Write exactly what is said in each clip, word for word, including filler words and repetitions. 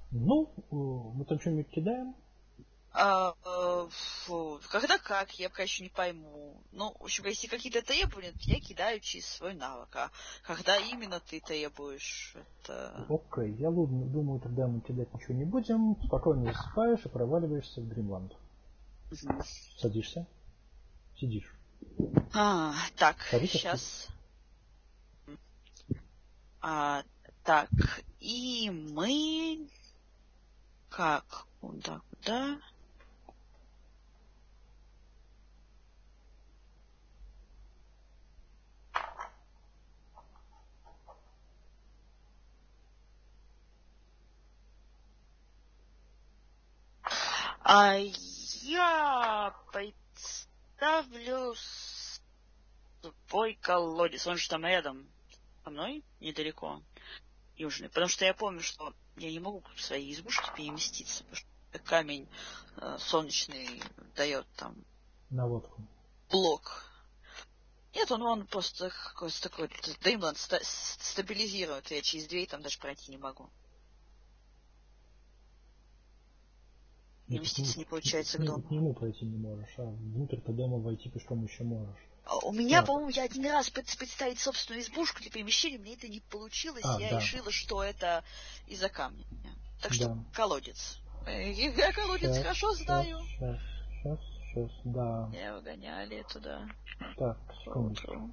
Ну, мы там что-нибудь кидаем? А, а, фу, когда как, я пока еще не пойму. Ну, в общем, если какие-то требования, я кидаю через свой навык. А когда именно ты требуешь, это... Окей, я думаю, тогда мы кидать ничего не будем. Спокойно засыпаешь и проваливаешься в Дримланд. Угу. Садишься. Сидишь. А, так, Садись, сейчас... А, так, и мы... Как? Куда, куда? А я представлю свой колодец. Он же там рядом со мной, недалеко, южный. Потому что я помню, что я не могу в своей избушке переместиться, потому что камень э, солнечный дает там наводку. Блок. Нет, он, он просто какой-то такой Дримланд ста- стабилизирует. Я через дверь там даже пройти не могу. Переместиться не получается к дому. К нему пройти не можешь, а внутрь-то дома войти пешком еще можешь. У меня, так. По-моему, я один раз представить собственную избушку для перемещения, мне это не получилось. А, я да. решила, что это из-за камня. Так что да. Колодец. Я колодец сейчас, хорошо сейчас, знаю. Сейчас, сейчас, сейчас, да. Я угоняли туда. Так, секундочку.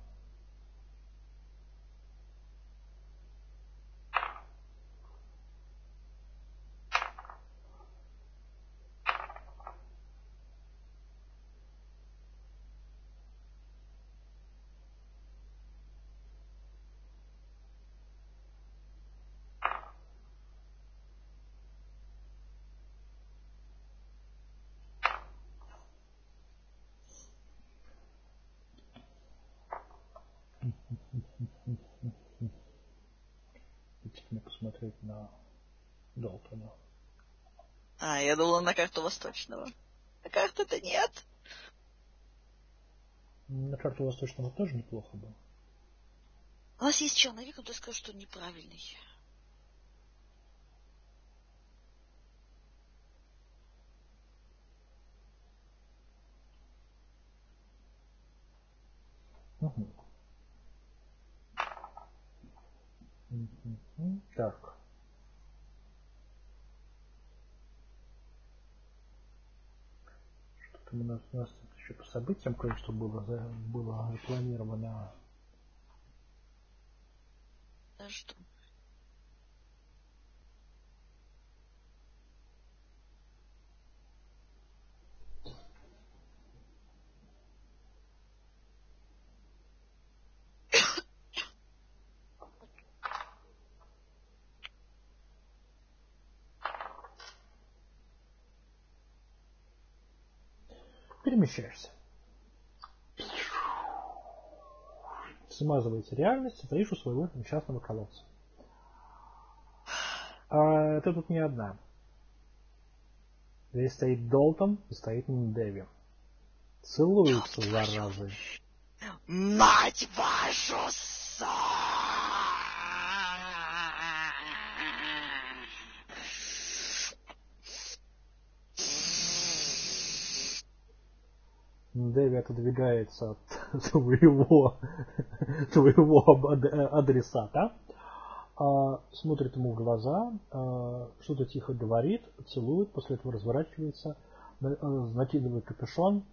Теперь мне посмотреть на Долтона. А, я думала на карту Восточного. А карты-то нет. На карту Восточного тоже неплохо было. У нас есть черновик, но ты скажешь, что он неправильный. Угу. Угу. Так. Что-то у нас, у нас еще по событиям кое-что было, было запланировано. А что? Перемещаешься. Смазывается реальность, стоишь у своего несчастного колодца. А ты тут не одна. Здесь стоит Долтон и стоит Дэви. Целуются, заразы. Мать вашу са! Дэви отодвигается от твоего, твоего адресата, смотрит ему в глаза, что-то тихо говорит, целует, после этого разворачивается, накидывает капюшон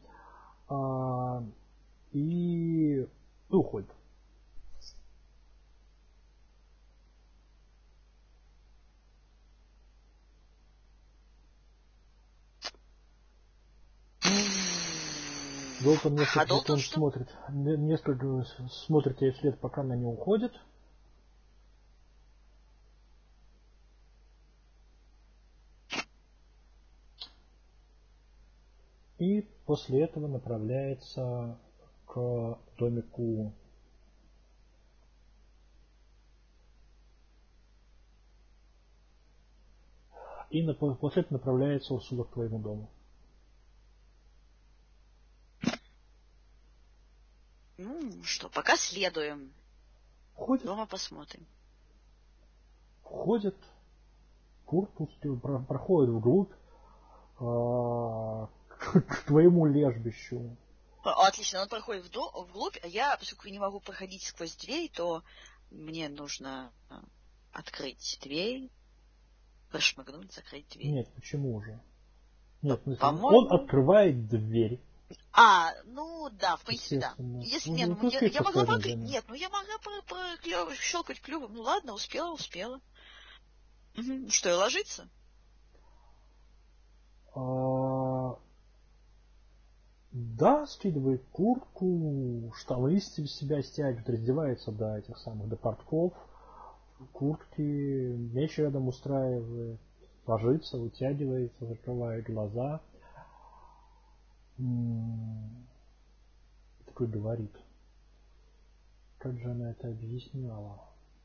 и уходит. Долтон несколько а секунд смотрит, несколько смотрит ей вслед, пока она не уходит. И после этого направляется к домику и после этого направляется сюда к твоему дому. Ну что, пока следуем. Входит, дома посмотрим. Входит Курт проходит вглубь к, к твоему лежбищу. Отлично, он проходит вглубь, а я, поскольку не могу проходить сквозь дверь, то мне нужно открыть дверь, прошмыгнуть, закрыть дверь. Нет, почему же? Нет, ну, по-моему... он открывает дверь. А, ну да, в принципе, да. Если, ну, нет, ну, я, я могла прокли... Нет, ну я могла про, про, про, щелкать клювом. Ну ладно, успела, успела. Угу. Что, и ложиться? А... Да, скидывает куртку, штаны из себя стягивает, раздевается до этих самых, до портков, куртки, меч рядом устраивает, ложится, вытягивается, закрывает глаза. М-м- такой говорит. Как же она это объясняла?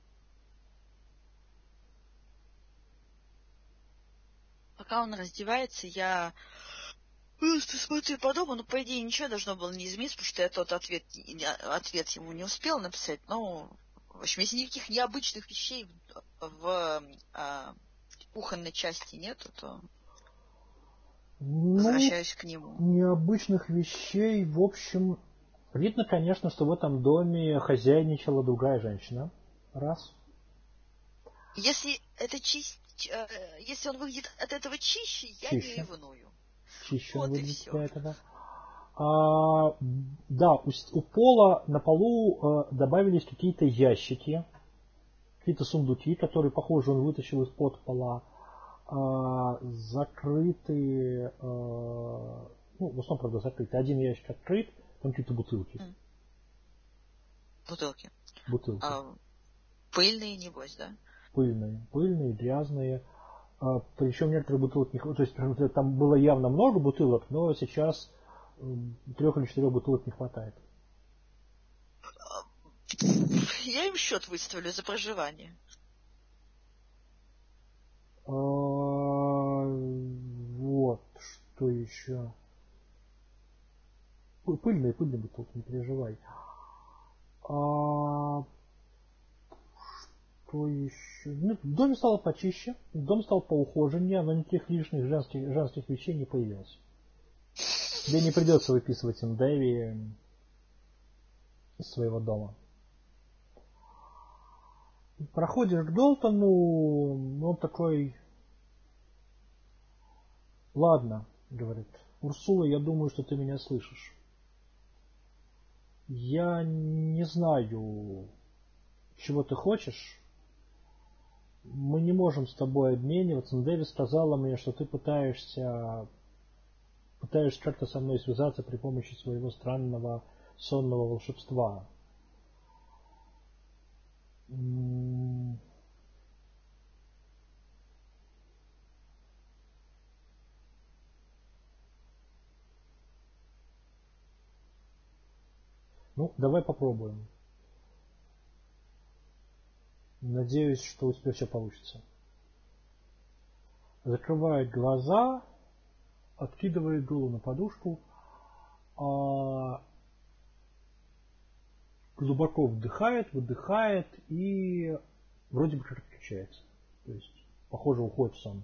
Пока он раздевается, я просто смотрю по дому, ну, по идее, ничего должно было не измениться, потому что я тот ответ, ответ ему не успел написать, но, в общем, если никаких необычных вещей в, в а, кухонной части нету, то ну, возвращаюсь к нему. Необычных вещей, в общем, видно, конечно, что в этом доме хозяйничала другая женщина. Раз. Если это чист, э, если он выглядит от этого чище, я Чище. не ревную. Чище вот он и выглядит все. для этого. А, да, у, у пола на полу э, добавились какие-то ящики, какие-то сундуки, которые, похоже, он вытащил из-под пола. А, закрытые, э, ну, в основном, правда, закрыты. Один ящик открыт, там какие-то бутылки. Mm. Бутылки. Бутылки. А, пыльные, небось, да? Пыльные, пыльные, грязные. А, причем некоторые бутылки не хватает. То есть там было явно много бутылок, но сейчас трех или четырех бутылок не хватает. Я им счет выставлю за проживание. А, вот, что еще? Пыльные, пыльные бутылки, не переживай. А, что еще? Ну, в доме стало почище, дом стал поухоженнее, но никаких лишних женских, женских вещей не появилось. Тебе не придется выписывать им Дэви из своего дома. Проходишь к Долтону, он такой... Ладно, говорит. Урсула, я думаю, что ты меня слышишь. Я не знаю, чего ты хочешь. Мы не можем с тобой обмениваться. Но Дэви сказала мне, что ты пытаешься пытаешься как-то со мной связаться при помощи своего странного сонного волшебства. М- Ну, давай попробуем. Надеюсь, что у тебя все получится. Закрывает глаза, откидывает голову на подушку, а глубоко вдыхает, выдыхает и вроде бы как отключается. То есть, похоже, уходит в сон.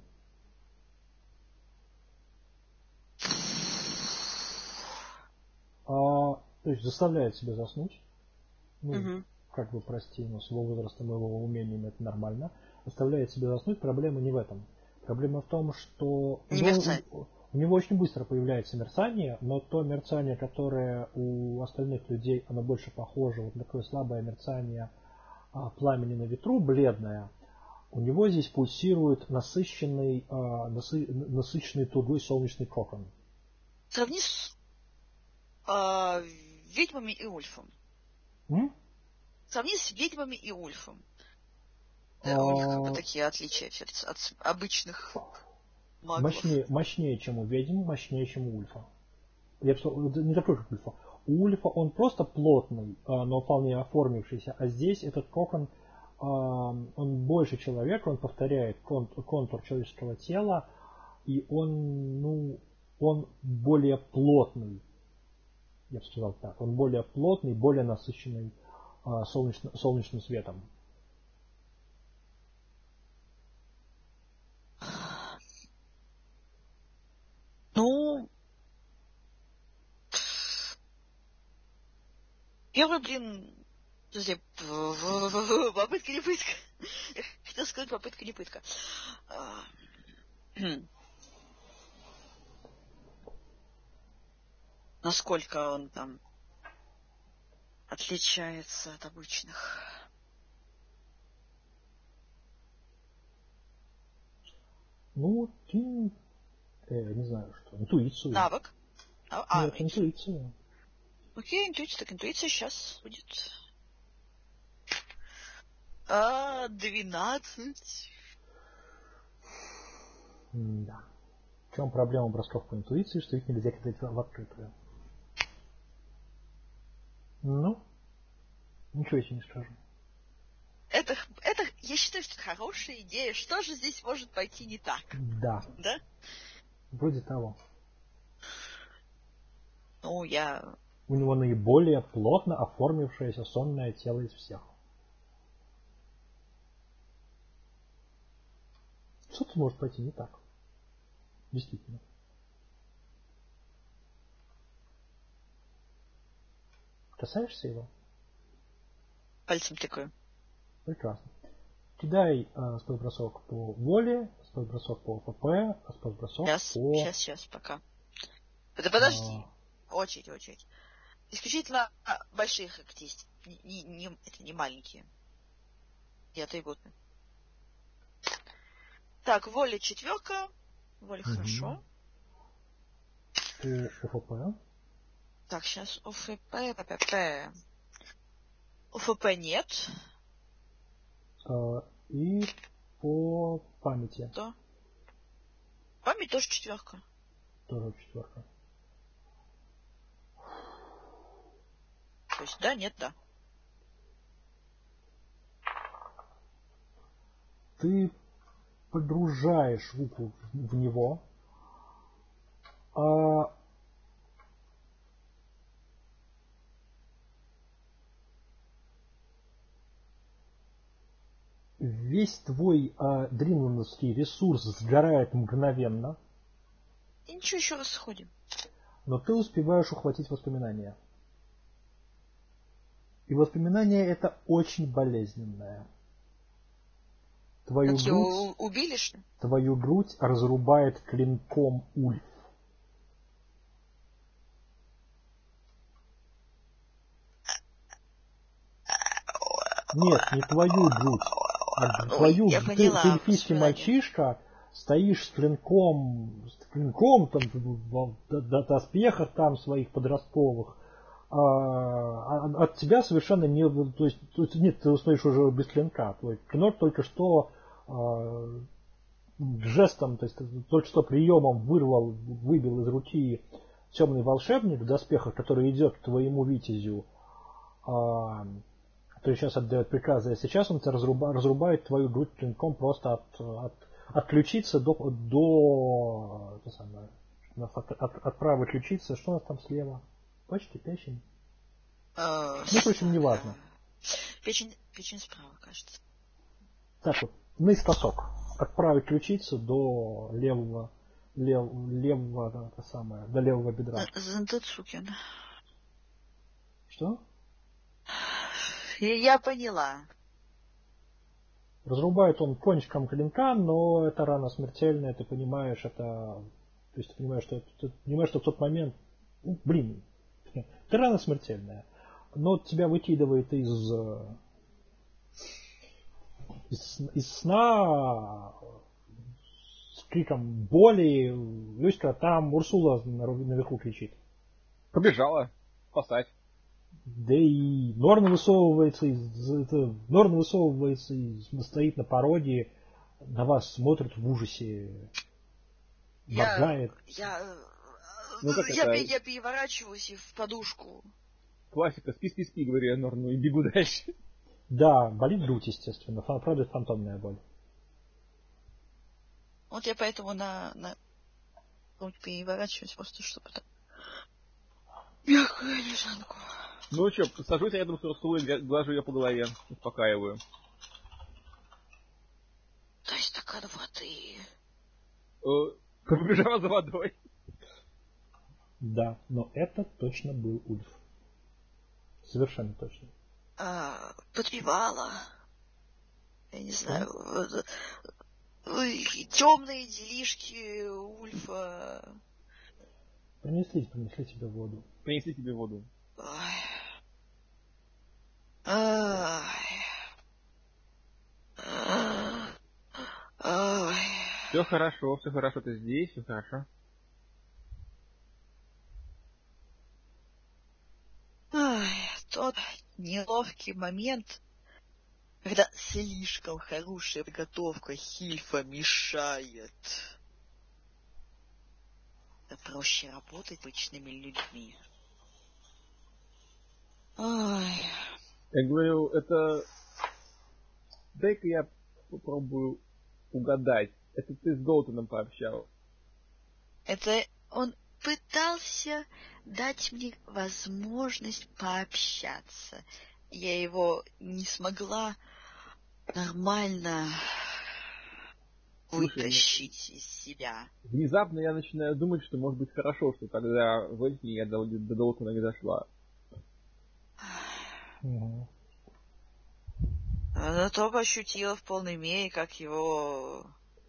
А, то есть заставляет себя заснуть. Ну, угу. Как бы, прости, но с его возрастом и его умениями это нормально. Заставляет себя заснуть. Проблема не в этом. Проблема в том, что у него, у, у него очень быстро появляется мерцание, но то мерцание, которое у остальных людей, оно больше похоже вот на такое слабое мерцание а, пламени на ветру, бледное. У него здесь пульсирует насыщенный, а, насы, насыщенный тугой солнечный кокон. Сравни с а, ведьмами и Ульфом. М? Сравни с ведьмами и Ульфом. А... У них как бы такие отличия от, от обычных магов. Мощнее, мощнее, чем у ведьм, мощнее, чем у Ульфа. Я бы сказал, не такой, как Ульфа. У Ульфа он просто плотный, но вполне оформившийся, а здесь этот кокон, он больше человека, он повторяет контур человеческого тела, и он, ну, он более плотный, я бы сказал так, он более плотный, более насыщенный солнечным, солнечным светом. Первый, блин, подожди, попытка не пытка. Я хотел сказать попытка не пытка. Насколько он там отличается от обычных? Ну, ты, э, не знаю что, интуицию. Навык? А, а Нет, интуицию. Окей, интуиция, так интуиция сейчас будет. А, двенадцать. Да. В чем проблема бросков по интуиции, что их нельзя кидать в открытую? Ну, ничего я себе не скажу. Это, это, я считаю, что это хорошая идея. Что же здесь может пойти не так? Да. Да? Вроде того. Ну, я... У него наиболее плотно оформившееся сонное тело из всех. Что-то может пойти не так. Действительно. Касаешься его? Пальцем тыкаю. Прекрасно. Кидай э, спецбросок по воле, спецбросок по ФП, спецбросок сейчас, по... Сейчас, сейчас, пока. Да подожди. А... Очередь, очередь. Исключительно большие характеристики. Не, не, это не маленькие. И атрибуты. Так, воля четверка. Воля угу. Хорошо. По ОФП. Так, сейчас ОФП, ППП. ОФП нет. А, и по памяти. Что? Память тоже четверка. Тоже четверка. То есть да, нет, да. Ты погружаешь руку в него, а весь твой адреналиновский ресурс сгорает мгновенно. И ничего, еще раз сходим. Но ты успеваешь ухватить воспоминания. И воспоминание это очень болезненное. Твою так грудь, его убили, что ли? Твою грудь разрубает клинком Ульф. Нет, не твою грудь, а твою. Ой, я ты, поняла, ты эльфийский мальчишка, стоишь с клинком, с клинком там, в доспехах там своих подростковых. А, от тебя совершенно не... То есть, то есть нет, ты стоишь уже без клинка. Твой клинок только что а, жестом, то есть только что приемом вырвал, выбил из руки темный волшебник в доспехах, который идет к твоему витязю. А, который сейчас отдает приказы, а сейчас он тебя разруба, разрубает твою грудь клинком просто от, от, от ключицы до, до это самое, от, от, от правой ключицы. Что у нас там слева? Почки, печень? Uh, ну, впрочем, не важно. Печень, печень справа, кажется. Так вот, наискосок. От правой ключицы до левого, лев, левого, это самое, до левого бедра. Зандацукин. Что? Я поняла. Разрубает он кончиком клинка, но это рана смертельная, ты понимаешь, это... То есть ты понимаешь, что, ты понимаешь, что в тот момент... Ну, блин, это рана смертельная. Но тебя выкидывает из... Из, из сна с криком боли. Люська, там Урсула наверху кричит. Побежала спасать. Да и Норн высовывается из, это, Норн высовывается и стоит на пороге, на вас смотрит в ужасе, моргает. Я, я, ну, я, я переворачиваюсь в подушку. Классика, спи-спи-спи, говорю я Норну, и бегу дальше. Да, болит грудь, естественно, правда, это фантомная боль. Вот я поэтому на, на грудь переворачиваюсь, просто чтобы так мягкую лежанку. Ну что, сажусь рядом с Урсулой, глажу ее по голове, успокаиваю. То есть стакан воды. Побежала за водой. Да, но это точно был Ульф. Совершенно точно. А, подпевала. Я не знаю. Темные делишки Ульфа. Принесли, принесли тебе воду. Принесли тебе воду. Ой. Ай. Ай. Все хорошо, все хорошо, ты здесь, все хорошо. Ай, тот неловкий момент, когда слишком хорошая подготовка Хильфа мешает. Да проще работать с обычными людьми. Ай. Я говорю, это... Дай-ка я попробую угадать. Это ты с Долтоном пообщалась. Это он пытался дать мне возможность пообщаться. Я его не смогла нормально вытащить Слушай, из себя. Внезапно я начинаю думать, что может быть хорошо, что тогда в Эльфе я до, до Долтона не дошла. Угу. Она только ощутила в полной мере, как его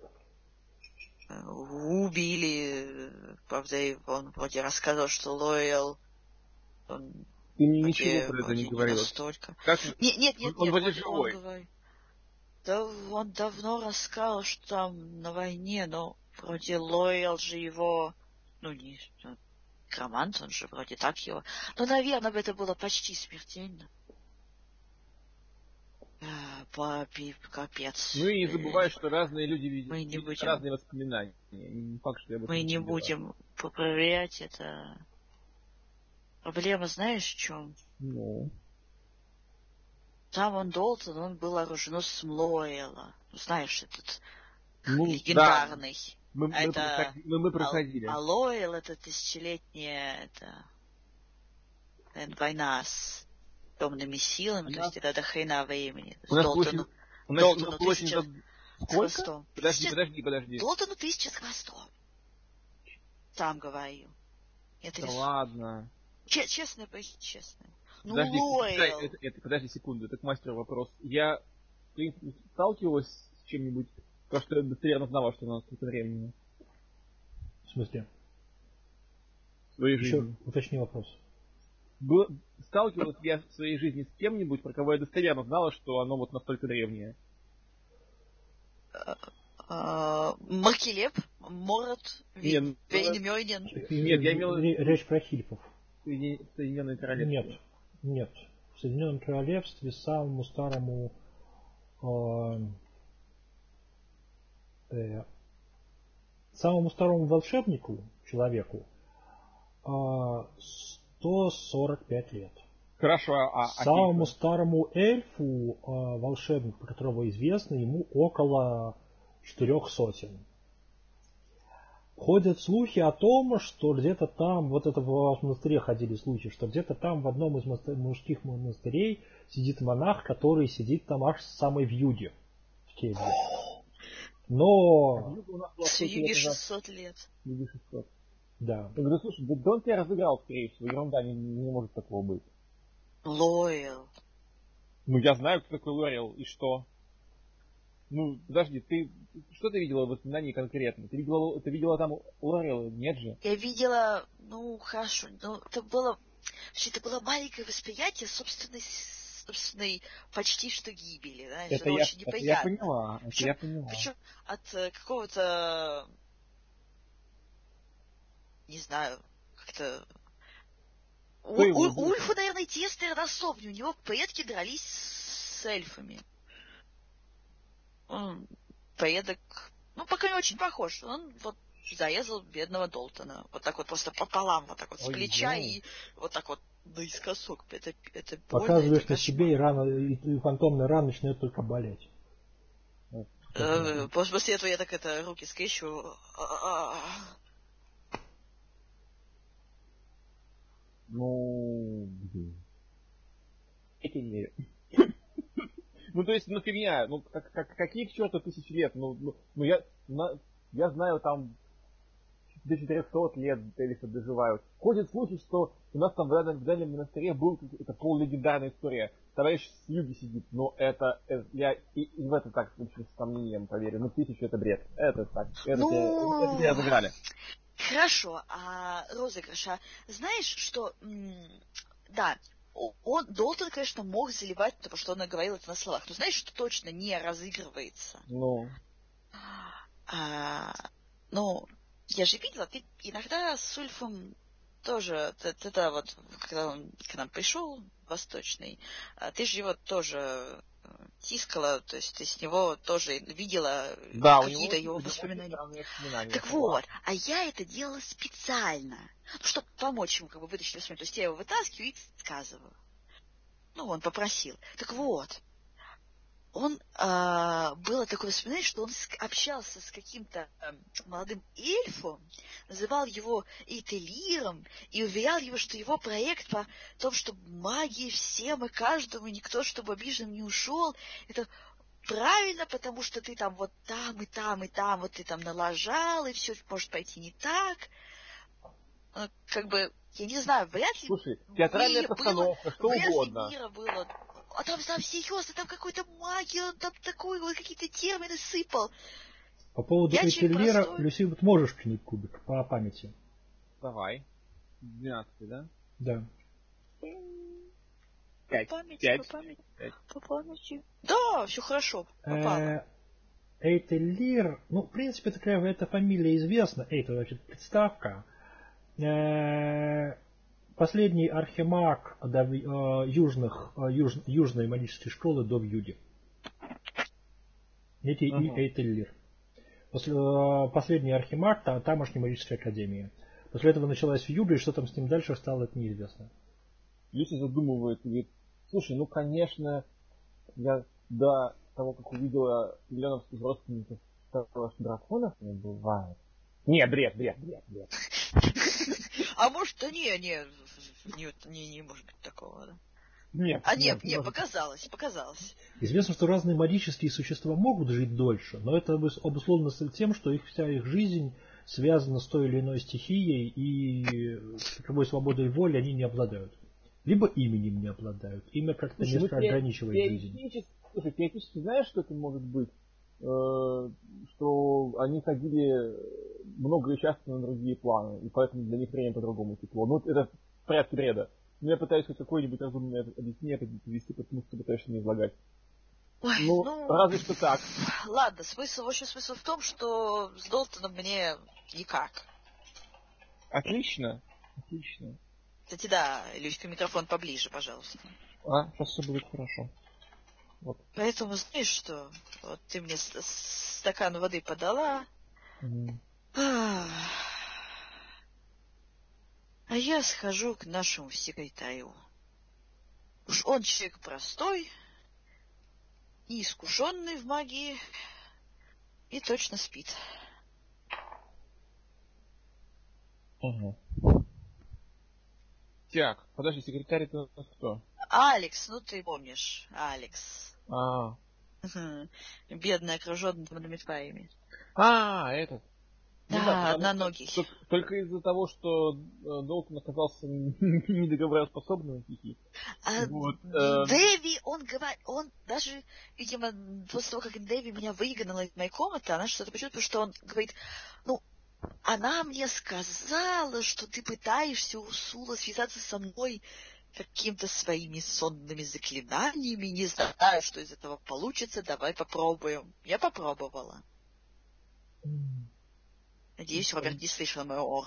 убили. Правда, он вроде рассказывал, что Лоэл... Он Ты мне ничего про это не говорила. Настолько. Как... Нет, нет, нет, он, нет. Он, он, живой. Он, говорит, да, он давно рассказал, что там на войне, но вроде Лоэл же его... Ну, не... Некромант, он же вроде так его... Ну, наверное, это было почти смертельно. Папи, капец. Ну и не забывай, что разные люди видят, Мы не будем... разные воспоминания. Не факт, что я об этом Мы не не будем поправлять это. Проблема знаешь в чем? Ну. Там он Долтон, он был оруженосцем Лоэла. Знаешь, этот ну, легендарный. Да. Мы, мы, это... проходи, мы, мы проходили. А, а Лоэл это тысячелетняя это... война с темными силами, Она... то есть это до хрена времени. У нас Долтону, очень... Долтону тысяча... тысяча Сколько? с хвостом. Подожди, тысяча... подожди, подожди. Долтону тысяча с хвостом. Сам говорю. Это да рис... ладно. Че- честно, честно. Ну, подожди, Лоэл. Это, это, подожди секунду, это к мастеру вопрос. Я, в принципе, сталкивалась с чем-нибудь, потому что я достоверно знала, что у нас столько времени. В смысле? В своей Еще жизни. уточни вопрос. Был, сталкивалась я в своей жизни с кем-нибудь, про кого я достоверно знала, что оно вот настолько древнее? Маркелеп, Морот, Вейнмёйден. Нет, я имел... Речь про хильфов. Соединенное Королевство. Нет, нет. В Соединенном Королевстве самому старому э, э, самому старому волшебнику, человеку, э, сто сорок пять лет. Хорошо, а... Самому а старому эльфу, э, волшебнику, про которого известно, ему около четырех сотен. Ходят слухи о том, что где-то там, вот это в монастыре ходили слухи, что где-то там в одном из мужских монастырей сидит монах, который сидит там аж с самой вьюги в келье. Но... С вьюги шестьсот лет. Вьюги шестьсот. Да. Да, слушай, да, да он тебя разыграл, скорее всего, ерунда, не, не может такого быть. Лоэл. Ну, я знаю, кто такой Лоэл, и что? Ну, подожди, ты что ты видела в воспоминании конкретно? Ты видела, ты видела там Лорел? Нет же? Я видела, ну, хорошо, ну, это было, это было маленькое восприятие собственной, собственной почти что гибели, знаешь, это, это я, очень неприятно. Это я поняла, это причем, я поняла. Причем от э, какого-то, не знаю, как-то... У, у, Ульфа, наверное, единственный рассопни, у него предки дрались с эльфами. Он предок, ну, пока не очень похож. Он вот зарезал бедного Долтона. Вот так вот просто пополам, вот так вот с Ой, плеча да. И вот так вот наискосок. Это, это больно, показываешь это на себе, и рана, и, и фантомная рана начинает только болеть. Э, после этого я так это руки скрещу. Ну, это не... Ну, то есть, ну, фигня, ну, как, как, какие к черту тысячи лет, ну, ну, ну я, на, я знаю там до четырехсот лет эльфы доживают. Ходят слухи, что у нас там в данном, в данном монастыре был это полулегендарная история. Товарищ с юга сидит, но это, это я и, и в это так с сомнением поверю. Ну тысячу это бред. Это так. Это Ну... тебя, это тебя разыграли. Хорошо, а розыгрыш, а знаешь, что... М- да, он, Долтон, конечно, мог заливать, потому что он говорил это на словах. Но знаешь, что точно не разыгрывается? Ну... А, ну, я же видела, ты иногда с Ульфом тоже, это, это вот, когда он к нам пришел, восточный, ты же его тоже тискала, то есть ты с него тоже видела да, какие-то его воспоминания. воспоминания. Так вот, а я это делала специально, ну, чтобы помочь ему как бы вытащить воспоминания. То есть я его вытаскиваю и сказываю. Ну, он попросил. Так вот, он, а, было такое воспоминание, что он общался с каким-то а, молодым эльфом, называл его Эйтелиром и уверял его, что его проект по том, чтобы магии всем и каждому, и никто, чтобы обиженным не ушел, это правильно, потому что ты там вот там и там и там, вот ты там налажал, и все может пойти не так. Ну, как бы, я не знаю, вряд ли... Слушай, театральная постановка, что вряд угодно. Ли мира было... А там, там серьезно, там какой-то магия, он там такой, вот какие-то термины сыпал. По поводу Эйтелира, Люси, вот можешь кинуть кубик по памяти? Давай. двенадцатый, да? Да. Пять. По памяти, Пять. по памяти. Пять. По памяти. Да, все хорошо, попало. Эйтелир, ну, в принципе, такая эта фамилия известна. Эйтелир, значит, представка. Последний архимаг до, э, южных, э, юж, южной магической школы до Вьюги. Эти uh-huh. и Эйтелир. После, э, последний архимаг та, тамошней магической академии. После этого началась Вьюга, и что там с ним дальше стало, это неизвестно. Люси задумывает и говорит, слушай, ну конечно, я до того, как увидела миллионовских родственников, что драконов не бывает. Не, бред, бред, бред, бред. А может, да не, не, не, не, не может быть такого, да? Нет, а нет, нет, нет, показалось, показалось. Известно, что разные магические существа могут жить дольше, но это обусловлено тем, что их, вся их жизнь связана с той или иной стихией, и какой свободой воли они не обладают. Либо именем не обладают. Имя как-то слушай, несколько ну, ограничивает теоретически, жизнь. Слушай, теоретически знаешь, что это может быть? Э, что они ходили много и часто на другие планы, и поэтому для них время по-другому текло. Ну, это в порядке бреда. Но я пытаюсь хоть какое-нибудь разумное объяснение привести, потому что пытаешься не излагать. Ой, ну, ну, разве что так. Ладно, смысл, в общем, смысл в том, что с Долтоном мне никак. Отлично, отлично. Кстати, да, Люська, микрофон поближе, пожалуйста. А, сейчас все будет хорошо. Вот. Поэтому, знаешь что, вот ты мне стакан воды подала, Mm. а я схожу к нашему секретарю. Уж он человек простой, неискушенный в магии и точно спит. Угу. Так, подожди, секретарь это кто? Алекс, ну ты помнишь, Алекс. А. Бедный, окруженный монументами. А, этот. Да, ну, да одноногий. Только, только из-за того, что Долтон оказался недоговороспособным. А вот, э... Дэви, он говорит, он даже, видимо, после того, как Дэви меня выгнала из моей комнаты, она что-то почувствовала, что он говорит, ну, она мне сказала, что ты пытаешься у Сула связаться со мной какими-то своими сонными заклинаниями, не знаю, что из этого получится, давай попробуем. Я попробовала. Надеюсь, Роберт не слышал мой ор.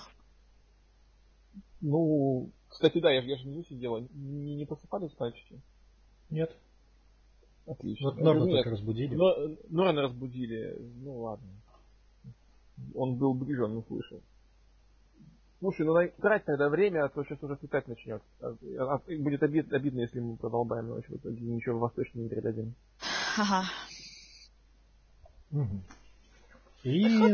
Ну, кстати, да, я, я же не сидела. Не, не посыпались почти? Нет. Отлично. Вот Норна только разбудили. Но, Норна разбудили. Ну ладно. Он был ближе, он не слышал. Слушай, ну тратить тогда время, а то сейчас уже светать начнет. Будет обид, обидно, если мы продолбаем ночь, в итоге ничего в восточном не передадим. Ага. Угу. И...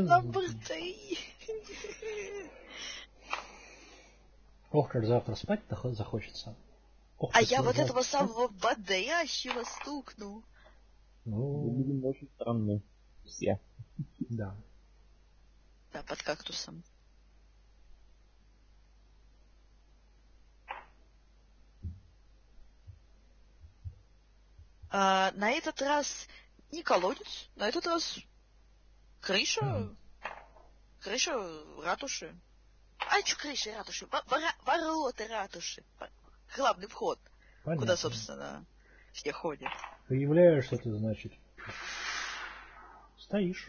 Ох, как завтра спать-то захочется. Ох, а я вот этого спать. Самого бодящего стукну. Ну, мы будем очень странные. Все. Да. Да, под кактусом. на, на этот раз не колодец, на этот раз крыша, mm. крыша ратуши. А что крыша ратуши? Вора, ворота ратуши. Главный вход. Понятно. Куда, собственно, все ходят. Появляешься ты, значит, стоишь.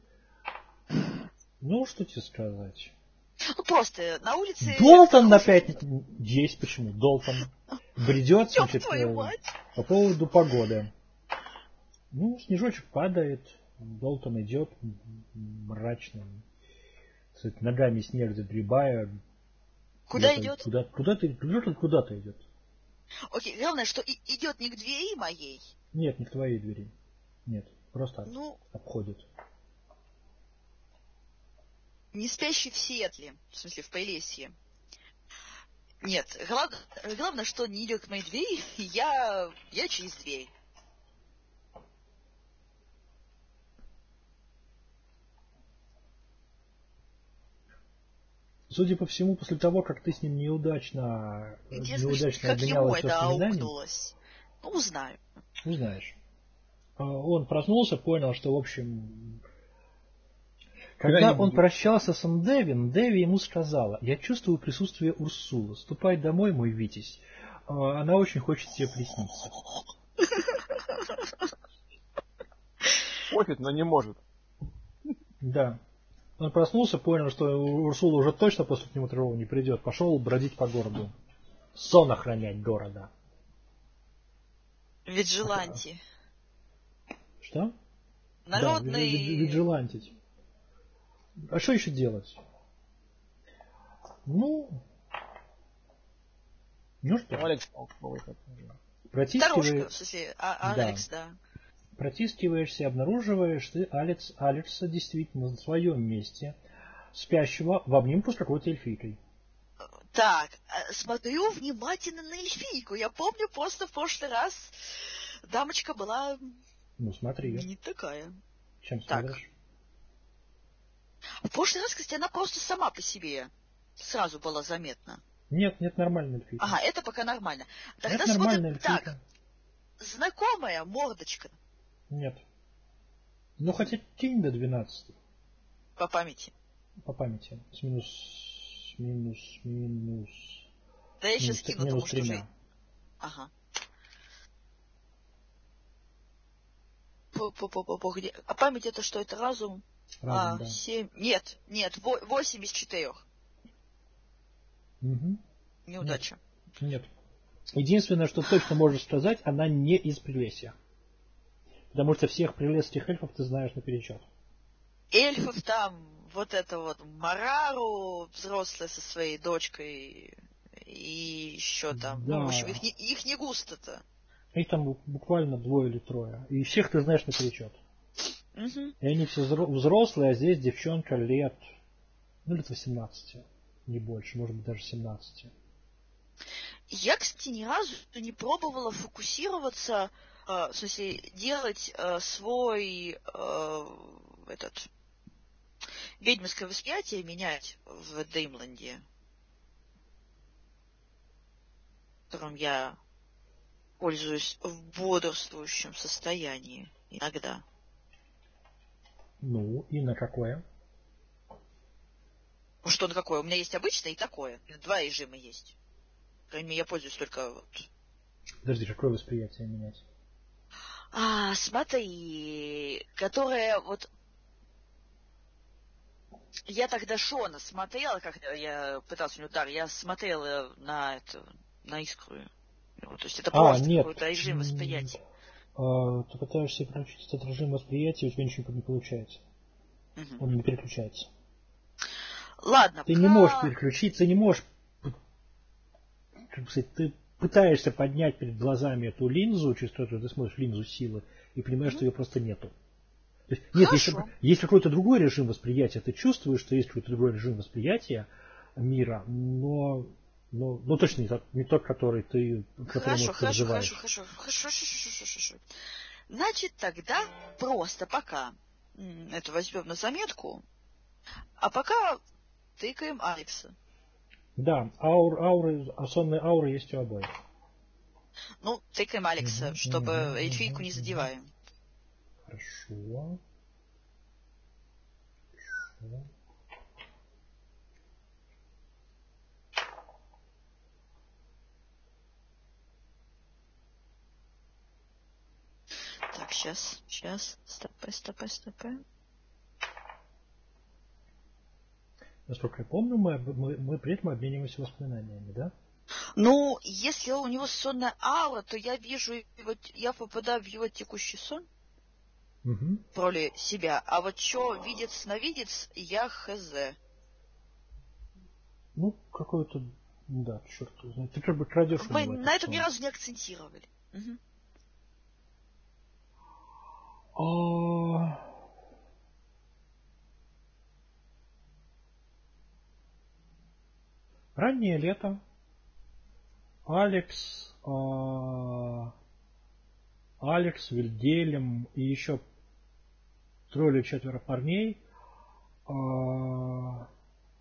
Ну, что тебе сказать? Ну, просто на улице... Долтон опять... Есть почему. Долтон бредет, значит, по поводу погоды. Ну, снежочек падает, Долтон идет мрачно, кстати, ногами снег загребая. Куда идет? Куда, куда ты, куда-то, куда-то идет. Окей, главное, что и, идет не к двери моей. Нет, не к твоей двери. Нет, просто ну, обходит. Не спящий в Сиэтле, в смысле в Полесье. Нет, главное, главное, что не идет к моей двери, я, я через дверь. Судя по всему, после того, как ты с ним неудачно, Интересно, неудачно как ему это воспоминаний, аукнулось? Ну, узнаю. Узнаешь. Он проснулся, понял, что, в общем, когда он прощался с Ндевин, Деви ему сказала: «Я чувствую присутствие Урсулы. Ступай домой, мой Витязь. Она очень хочет тебе присниться». Хочет, но не может. Да. Он проснулся, понял, что Урсула уже точно после него тревогу не придет. Пошел бродить по городу. Сон охранять города. Виджиланти. Что? Народный... Да, виджилантить. А что еще делать? Ну... Ну что? Алекс, Протискиваешь... Дорожка, в смысле, а, Алекс, да. да. Протискиваешься и обнаруживаешь ты Алекс, Алекса действительно на своем месте, спящего в обнимку с какой-то эльфийкой. Так, смотрю внимательно на эльфийку. Я помню, просто в прошлый раз дамочка была... Ну, смотри. Не такая. Чем смотришь? В прошлый раз, кстати, она просто сама по себе сразу была заметна. Нет, нет, нормальная эльфийка. Ага, это пока нормально. Тогда это нормальная смотрим эльфийка. так. Знакомая мордочка. Нет. Ну, хотя кинь до двенадцати. По памяти. По памяти. С минус... Минус... Минус... Да я сейчас кину, потому что уже... Ага. По-по-по-по, где... А память это что? Это разум? Разум, а, да. семь... Нет, нет, восемь из четырех. Угу. Неудача. Нет. Нет. Единственное, что точно можешь сказать, она не из Прелесья. Потому что всех прелестских эльфов ты знаешь наперечет. Эльфов там, вот это вот, Марару, взрослая со своей дочкой, и еще там, да. ну, в общем, их не, их не густо-то. Их там буквально двое или трое. И всех ты знаешь наперечет. Угу. И они все взрослые, а здесь девчонка лет, ну, лет восемнадцати, не больше, может быть, даже семнадцати. Я, кстати, ни разу не пробовала фокусироваться, э, в смысле, делать э, свой э, этот ведьминское восприятие менять в Деймленде, которым я пользуюсь в бодрствующем состоянии иногда. Ну, и на какое? Ну, что на какое? У меня есть обычное и такое. Два режима есть. По крайней мере, я пользуюсь только вот... Подожди, какое восприятие менять? А, смотри, которое вот... Я тогда Шона смотрела, когда я пытался у него дар, я смотрела на это, на искру. Вот, то есть это а, просто нет. какой-то режим восприятия. А, ты пытаешься переключить этот режим восприятия, у тебя ничего не получается. Угу. Он не переключается. Ладно, ты про... не можешь переключить, ты не можешь, как сказать, ты пытаешься поднять перед глазами эту линзу, через которую ты смотришь линзу силы, и понимаешь, mm-hmm. что ее просто нету. То есть, нет, есть, есть какой-то другой режим восприятия, ты чувствуешь, что есть какой-то другой режим восприятия мира, но, но, но точно не тот, не тот, который ты, который хорошо, ты хорошо, хорошо, хорошо, хорошо, хорошо, хорошо. Значит, тогда просто пока это возьмем на заметку, а пока тыкаем Алекса. Да, аур, ауры, сонные ауры есть у обоих. Ну, тыкаем Алекса, Угу, чтобы угу, эльфийку угу, не угу. задеваем. Хорошо. Хорошо. Так, сейчас, сейчас. Стопэ, стопэ, стопэ. Насколько я помню, мы, мы, мы при этом обмениваемся воспоминаниями, да? Ну, если у него сонная аура, то я вижу его, я попадаю в его текущий сон Угу. в роли себя. А вот что видит сновидец, я хз. Ну, какой-то, да, черт его знает. Ты как бы крадешь у Мы него на этот этом сон. ни разу не акцентировали. Угу. А... Раннее лето. Алекс, а... Алекс, Вильгельм и еще трое или четверо парней а...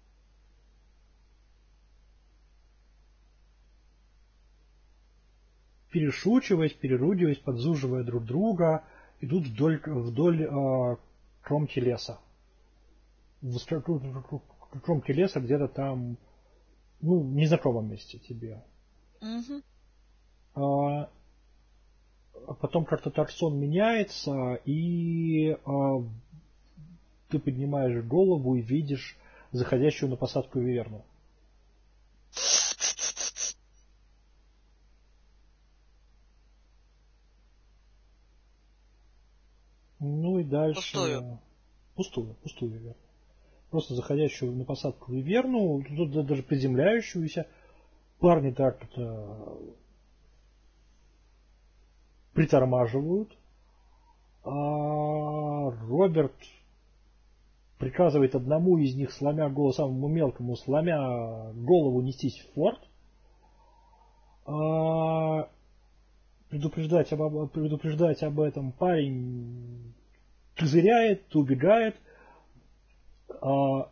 перешучиваясь, переругиваясь, подзуживая друг друга, идут вдоль, вдоль а... кромки леса. В кромке леса где-то там, ну, в незнакомом месте тебе. Угу. А, а потом как-то так сон меняется, и а, ты поднимаешь голову и видишь заходящую на посадку виверну. Ну и дальше... Пустую. Пустую, пустую виверну. Просто заходящую на посадку виверну, тут даже приземляющуюся. Парни так это притормаживают. А Роберт приказывает одному из них, сломя голову, самому мелкому, сломя голову, нестись в форт. А предупреждать об, предупреждать об этом парень козыряет, убегает. А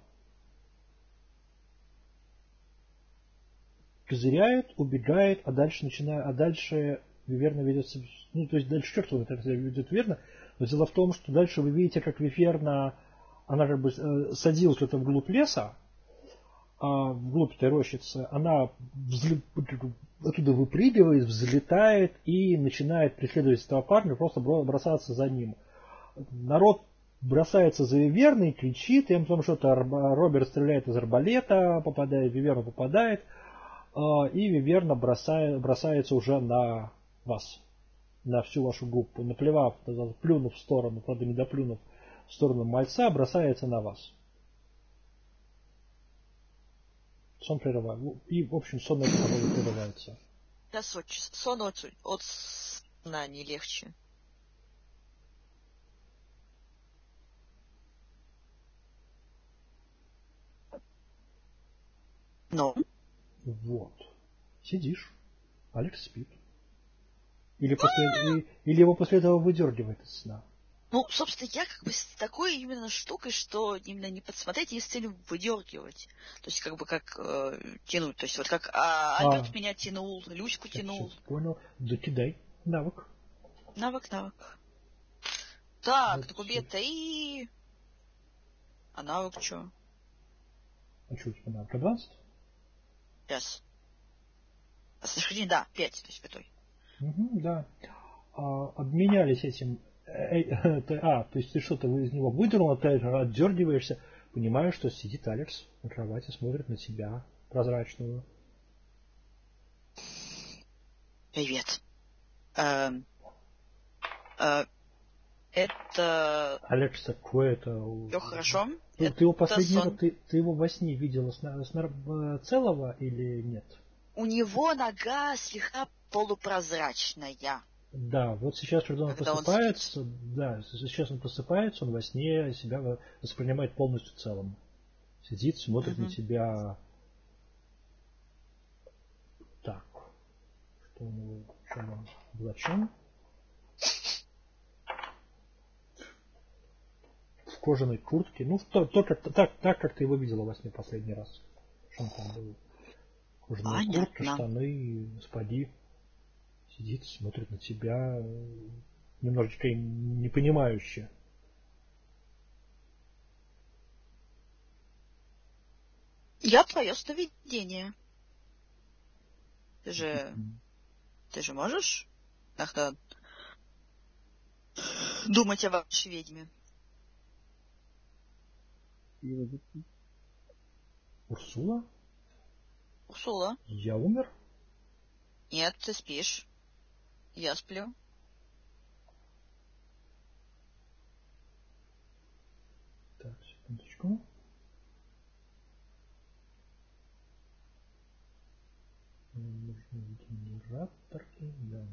козыряет, убегает, а дальше начинает, а дальше виверна ведется, ну то есть дальше черт его ведет верно, но дело в том, что дальше вы видите, как виверна, она как бы садилась где-то вглубь леса, а вглубь этой рощицы, она взле... оттуда выпрыгивает, взлетает и начинает преследовать этого парня, просто бросаться за ним. Народ бросается за виверной, кричит, им потому что Роберт стреляет из арбалета, попадает, виверна попадает, и виверна бросает, бросается уже на вас, на всю вашу группу, наплевав, плюнув в сторону, правда не доплюнув в сторону мальца, бросается на вас. Сон прерывается. И, в общем, сон на этом прерывается. Да, сон от, от сна не легче. Ну? Вот. Сидишь. Алекс спит. Или, после, или его после этого выдергивает из сна. Ну, собственно, я как бы с такой именно штукой, что именно не подсмотреть, не с целью выдергивать. То есть, как бы как э, тянуть. То есть, вот как а, Альберт а, меня тянул, Люську все, тянул. Все, понял. Да кидай. Навык. Навык, навык. Так, вот так убей-то и... А навык что? А что у тебя навык? Advanced? Сейчас. Снисхождение, да, пять, то есть пятой. Угу, да. А, обменялись этим... А, то есть ты что-то из него выдернул, ты отдергиваешься, понимаешь, что сидит Алекс на кровати, смотрит на тебя, прозрачную. Привет. Эм, э, это... Алекс, такое это... Все хорошо? Ты, это ты его последний сон... раз, ты, ты его во сне видела с, с, целого или нет? У него нога слегка полупрозрачная. Да, вот сейчас, когда он когда просыпается, он да, сейчас он просыпается, он во сне себя воспринимает полностью целым. Сидит, смотрит угу. на тебя. Так, что у него, чем он облачен? В кожаной куртке, ну, то, то, как, так, так, как ты его видела во сне последний раз. Что он там был? Кожаная Понятно. куртка, штаны, спади. сидит, смотрит на тебя немножечко непонимающе. Я твое сновидение. Ты же... Ты же можешь иногда думать о вашей ведьме? Урсула? Урсула? Я умер? Нет, ты спишь. Я сплю. Так, секундочку. Нужны генераторы, да.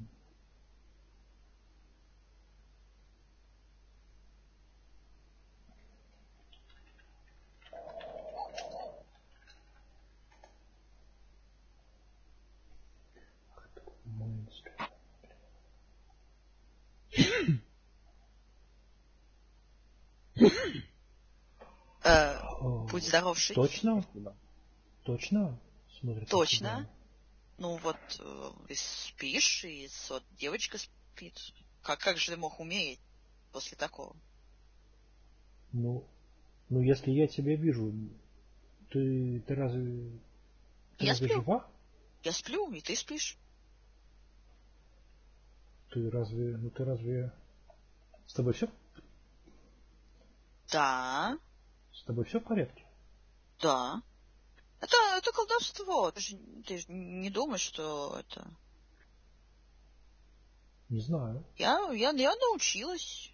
Э, будь здоров, Шить. Точно? Точно? Смотрит Точно. Ну вот, э, ты спишь, и вот девочка спит. Как, как же ты мог уметь после такого? Ну, ну если я тебя вижу, ты, ты разве... Ты я разве сплю. жива? Я сплю, и ты спишь. Ты разве... Ну ты разве... С тобой все? Да. С тобой все в порядке? Да. Это, это колдовство. Ты же, ты же не думаешь, что это... Не знаю. Я, я, я научилась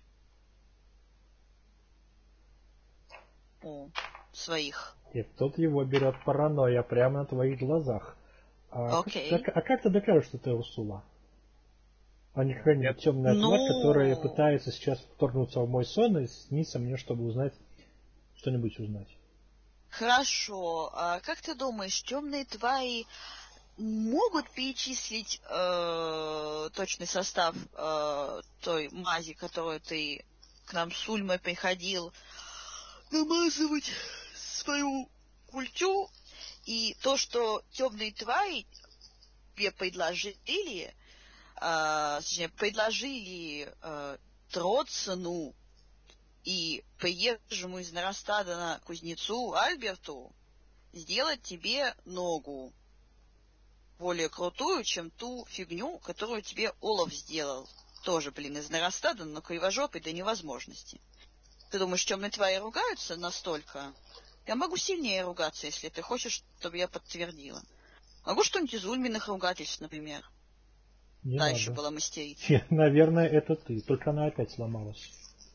у своих. И тут его берет паранойя прямо на твоих глазах. А, Окей. как, а как ты докажешь, что ты Урсула? А не какая-нибудь темная ну... тварь, которая пытается сейчас вторгнуться в мой сон и снится мне, чтобы узнать, что-нибудь узнать. Хорошо. А как ты думаешь, темные твари могут перечислить э, точный состав э, той мази, которую ты к нам с Ульмой приходил намазывать свою культю, и то, что темные твари тебе предложили, э, точнее, предложили э, Троцену и приезжему из Наростадана кузнецу Альберту сделать тебе ногу более крутую, чем ту фигню, которую тебе Олаф сделал. Тоже, блин, из Наростадана, но кривожопый до невозможности. Ты думаешь, темные твари ругаются настолько? Я могу сильнее ругаться, если ты хочешь, чтобы я подтвердила. Могу что-нибудь из Ульминых ругательств, например. Не Та надо. еще была мастерица. Наверное, это ты, только она опять сломалась.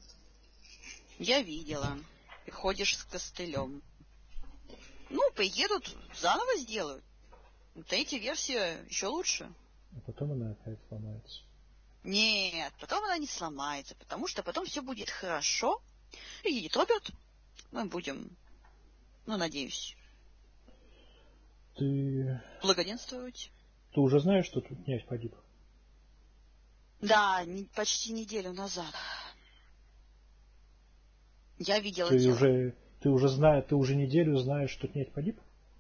Я видела. Ты ходишь с костылем. Ну, приедут, заново сделают. Третья версия еще лучше. А потом она опять сломается. Нет, потом она не сломается, потому что потом все будет хорошо. Приедет Роберт, мы будем, ну, надеюсь, Ты... благоденствовать. Ты уже знаешь, что тут князь погиб? Да, не, почти неделю назад. Я видела Ты тело. уже, ты уже знаешь, ты уже неделю знаешь, что князь погиб?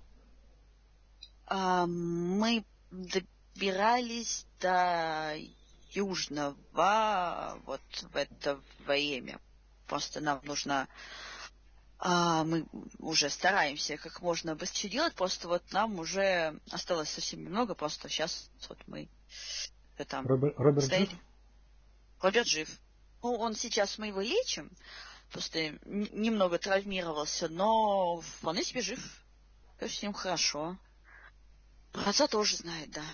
А, мы добирались до Южного вот в это время. Просто нам нужно... А, мы уже стараемся как можно быстрее делать, просто вот нам уже осталось совсем немного, просто сейчас вот мы там Роберт, Роберт стояли. жив? Роберт жив. Ну, он сейчас, мы его лечим, просто немного травмировался, но вполне себе жив. Все с ним хорошо. Отца тоже знает, да.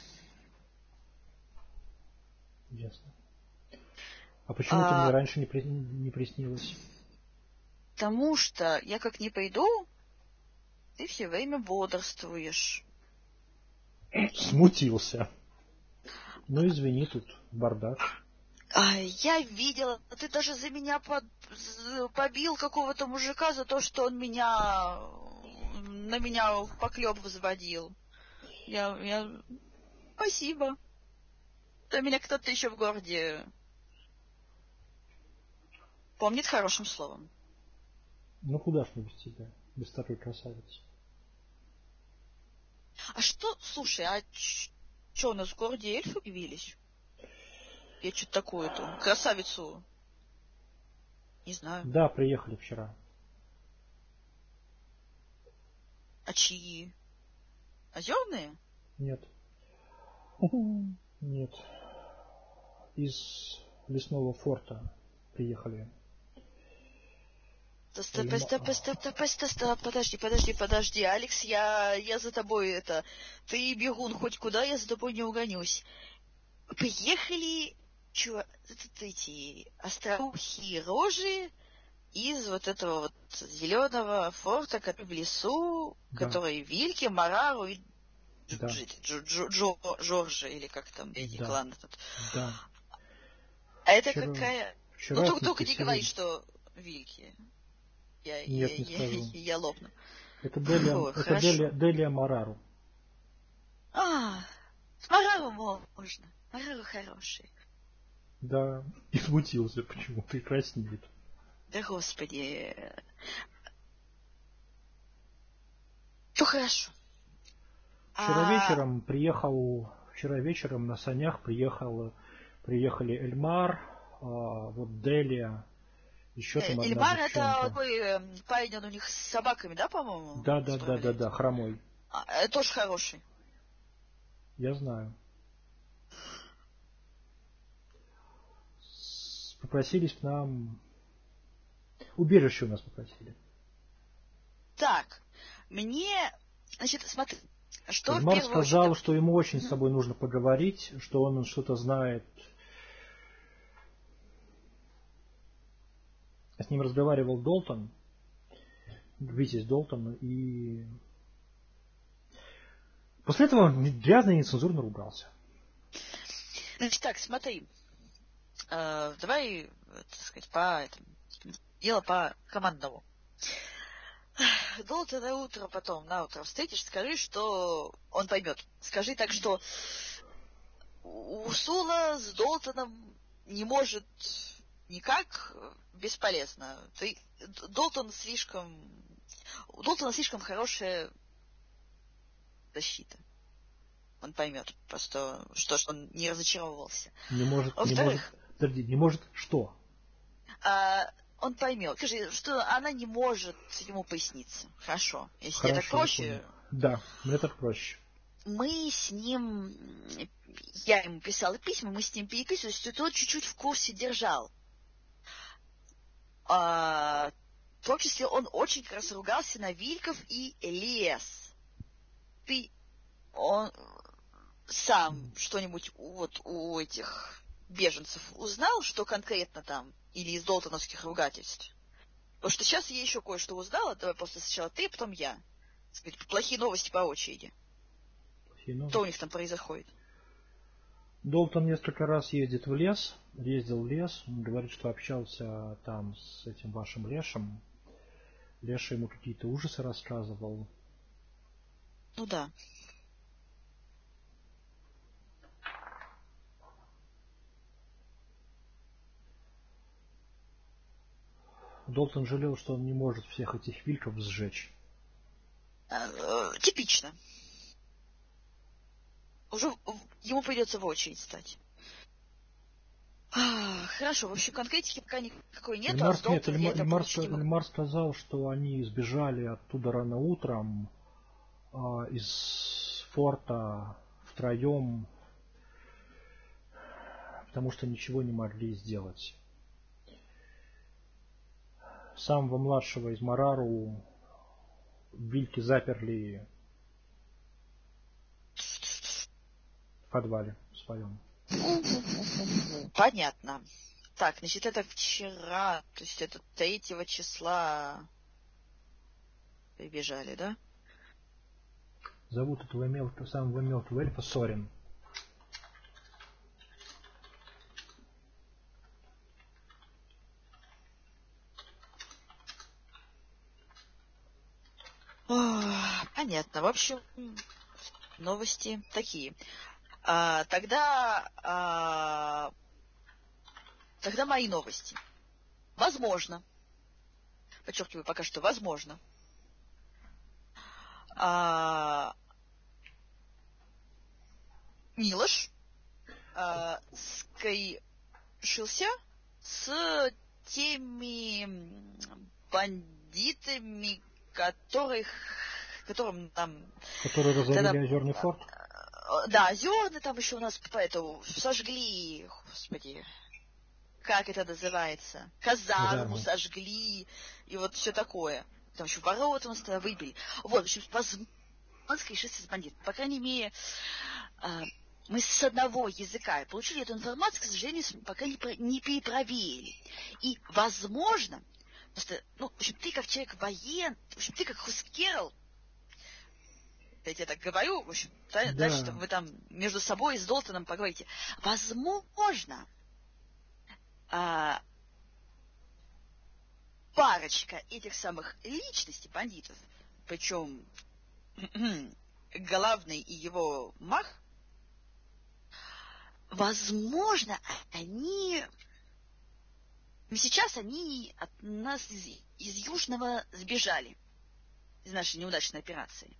Ясно. А почему а, ты мне раньше не, при, не приснилась? Потому что я как не пойду, ты все время бодрствуешь. Смутился. Ну, извини, тут бардак. А, я видела, ты даже за меня под, побил какого-то мужика за то, что он меня на меня поклеп взводил. Я, я... Спасибо. То меня кто-то еще в городе помнит хорошим словом. Ну, куда ж мы без тебя, без такой красавицы? А что, слушай, а что у нас в городе эльфы появились? Я что-то такую-то. Красавицу. Не знаю. Да, приехали вчера. А чьи? Озерные? Нет. Нет. Из лесного форта приехали. Стоп, стоп, стоп, стоп, стоп, стоп, подожди, подожди, подожди. Алекс, я, я за тобой это... Ты бегун хоть куда, я за тобой не угонюсь. Приехали чё, эти остроухие рожи из вот этого вот зеленого форта, который в лесу, Да. который Вильке, Марару и Да. Джо, Джо, Джо, Джорджи, или как там, эти Да. клан этот. Да. А это Вчера, какая... вчера Ну, только, только не сегодня. говори, что Вильки. Я, Нет, я, не я, скажу. я, я лопну. Это Делия, Фу, это Делия, Делия Марару. А, с Марару можно. Марару хороший. Да, и смутился почему-то и краснеет. Да господи. Ну хорошо. Вчера А... вечером приехал, вчера вечером на санях приехал, приехали Эльмар, а, вот Делия, еще там одна Эльмар девчонка. это такой э, парень, он у них с собаками, да, по-моему? Да, да, да, да, да, хромой. А, это тоже хороший. Я знаю. Попросились к нам. Убежище у нас попросили. Так, мне, значит, смотри, что Эльмар в первую сказал, очередь... что ему очень с собой нужно поговорить, что он что-то знает. С ним разговаривал Долтон, Витязь Долтон, и после этого он грязно и нецензурно ругался. Значит, так, смотри. Э, давай, так сказать, по этому, дело по командному. Долтон на утро потом, на утро встретишь, скажи, что он поймет. Скажи так, что Урсула с Долтоном не может никак, бесполезно. Ты, Долтон слишком... У Долтона слишком хорошая защита. Он поймет просто, что, что он не разочаровывался. Не может, не Во-вторых, может, подожди, не может что? А, он поймет. Скажи, что она не может ему поясниться. Хорошо. Если Хорошо, тебе так проще... Да, мне так проще. Мы с ним... Я ему писала письма, мы с ним переписывались, то тот чуть-чуть в курсе держал. А, в том числе он очень как раз ругался на Вильков и Лес. Ты... Он сам что-нибудь вот у этих беженцев узнал, что конкретно там? Или из долтоновских ругательств? Потому что сейчас я еще кое-что узнала. Давай после сначала ты, потом я. Сказать, плохие новости по очереди. Плохие новости. Что у них там происходит? Долтон несколько раз ездит в лес, ездил в лес, он говорит, что общался там с этим вашим Лешем. Леша ему какие-то ужасы рассказывал. Ну да. Долтон жалел, что он не может всех этих вильков сжечь. А, э, типично. Уже ему придется в очередь стать. А, хорошо, в общем, конкретики пока никакой нету. Эльмар, А с Долтоном нет, я Эльмар, это Эльмар, получить не могу. Эльмар сказал, что они сбежали оттуда рано утром а, из форта втроем, потому что ничего не могли сделать. Самого младшего из Марару вильки заперли в подвале в своем. Понятно. Так, значит, это вчера, то есть это третьего числа прибежали, да? Зовут этого мелкого, самого мелкого эльфа Сорин. О, понятно. В общем, новости такие. А, тогда, а, тогда мои новости. Возможно. Подчеркиваю пока что возможно. А, Милош а, Скай, сошился с теми бандитами, которых, которым там... Которые разорили тогда, Озерный форт? Да, Озерный там еще у нас поэтому сожгли, господи, как это называется? Казарму да. сожгли, и вот все такое. Там еще ворота у нас тогда выбили. Вот, в общем, возможно, шествие с бандитами. По крайней мере, мы с одного языка получили эту информацию, к сожалению, пока не, не перепроверили. И, возможно, просто, ну, в общем, ты как человек военный, в общем, ты как Хускерл, я тебе так говорю, в общем, да. Дальше вы там между собой с Долтоном поговорите. Возможно, а, парочка этих самых личностей бандитов, причем главный и его маг, возможно, они... Сейчас они от нас из, из Южного сбежали, из нашей неудачной операции.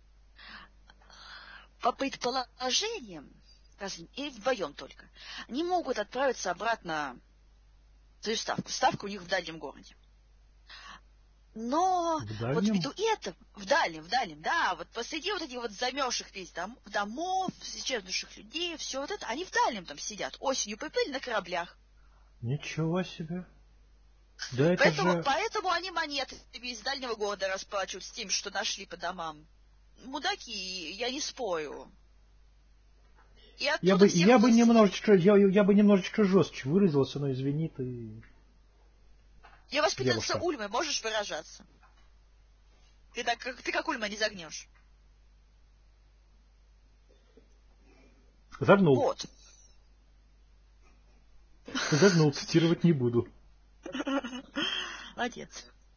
По предположениям, и вдвоем только, они могут отправиться обратно в свою ставку. Ставка у них в дальнем городе. Но вот ввиду этого, в дальнем, в дальнем, да, вот посреди вот этих вот замерзших весь дом, домов, исчезнувших людей, все вот это, они в дальнем там сидят, осенью приплыли на кораблях. Ничего себе. Да это поэтому, же... поэтому они монеты из дальнего города расплачивают с тем, что нашли по домам. Мудаки, я не спорю. Я бы, я, бы немножечко, я, я бы немножечко жестче выразился, но извини, ты... Я воспитанница Ульмы, можешь выражаться? Ты, так, как, ты как Ульма не загнешь. Загнул. Вот. Загнул, цитировать не буду. Молодец.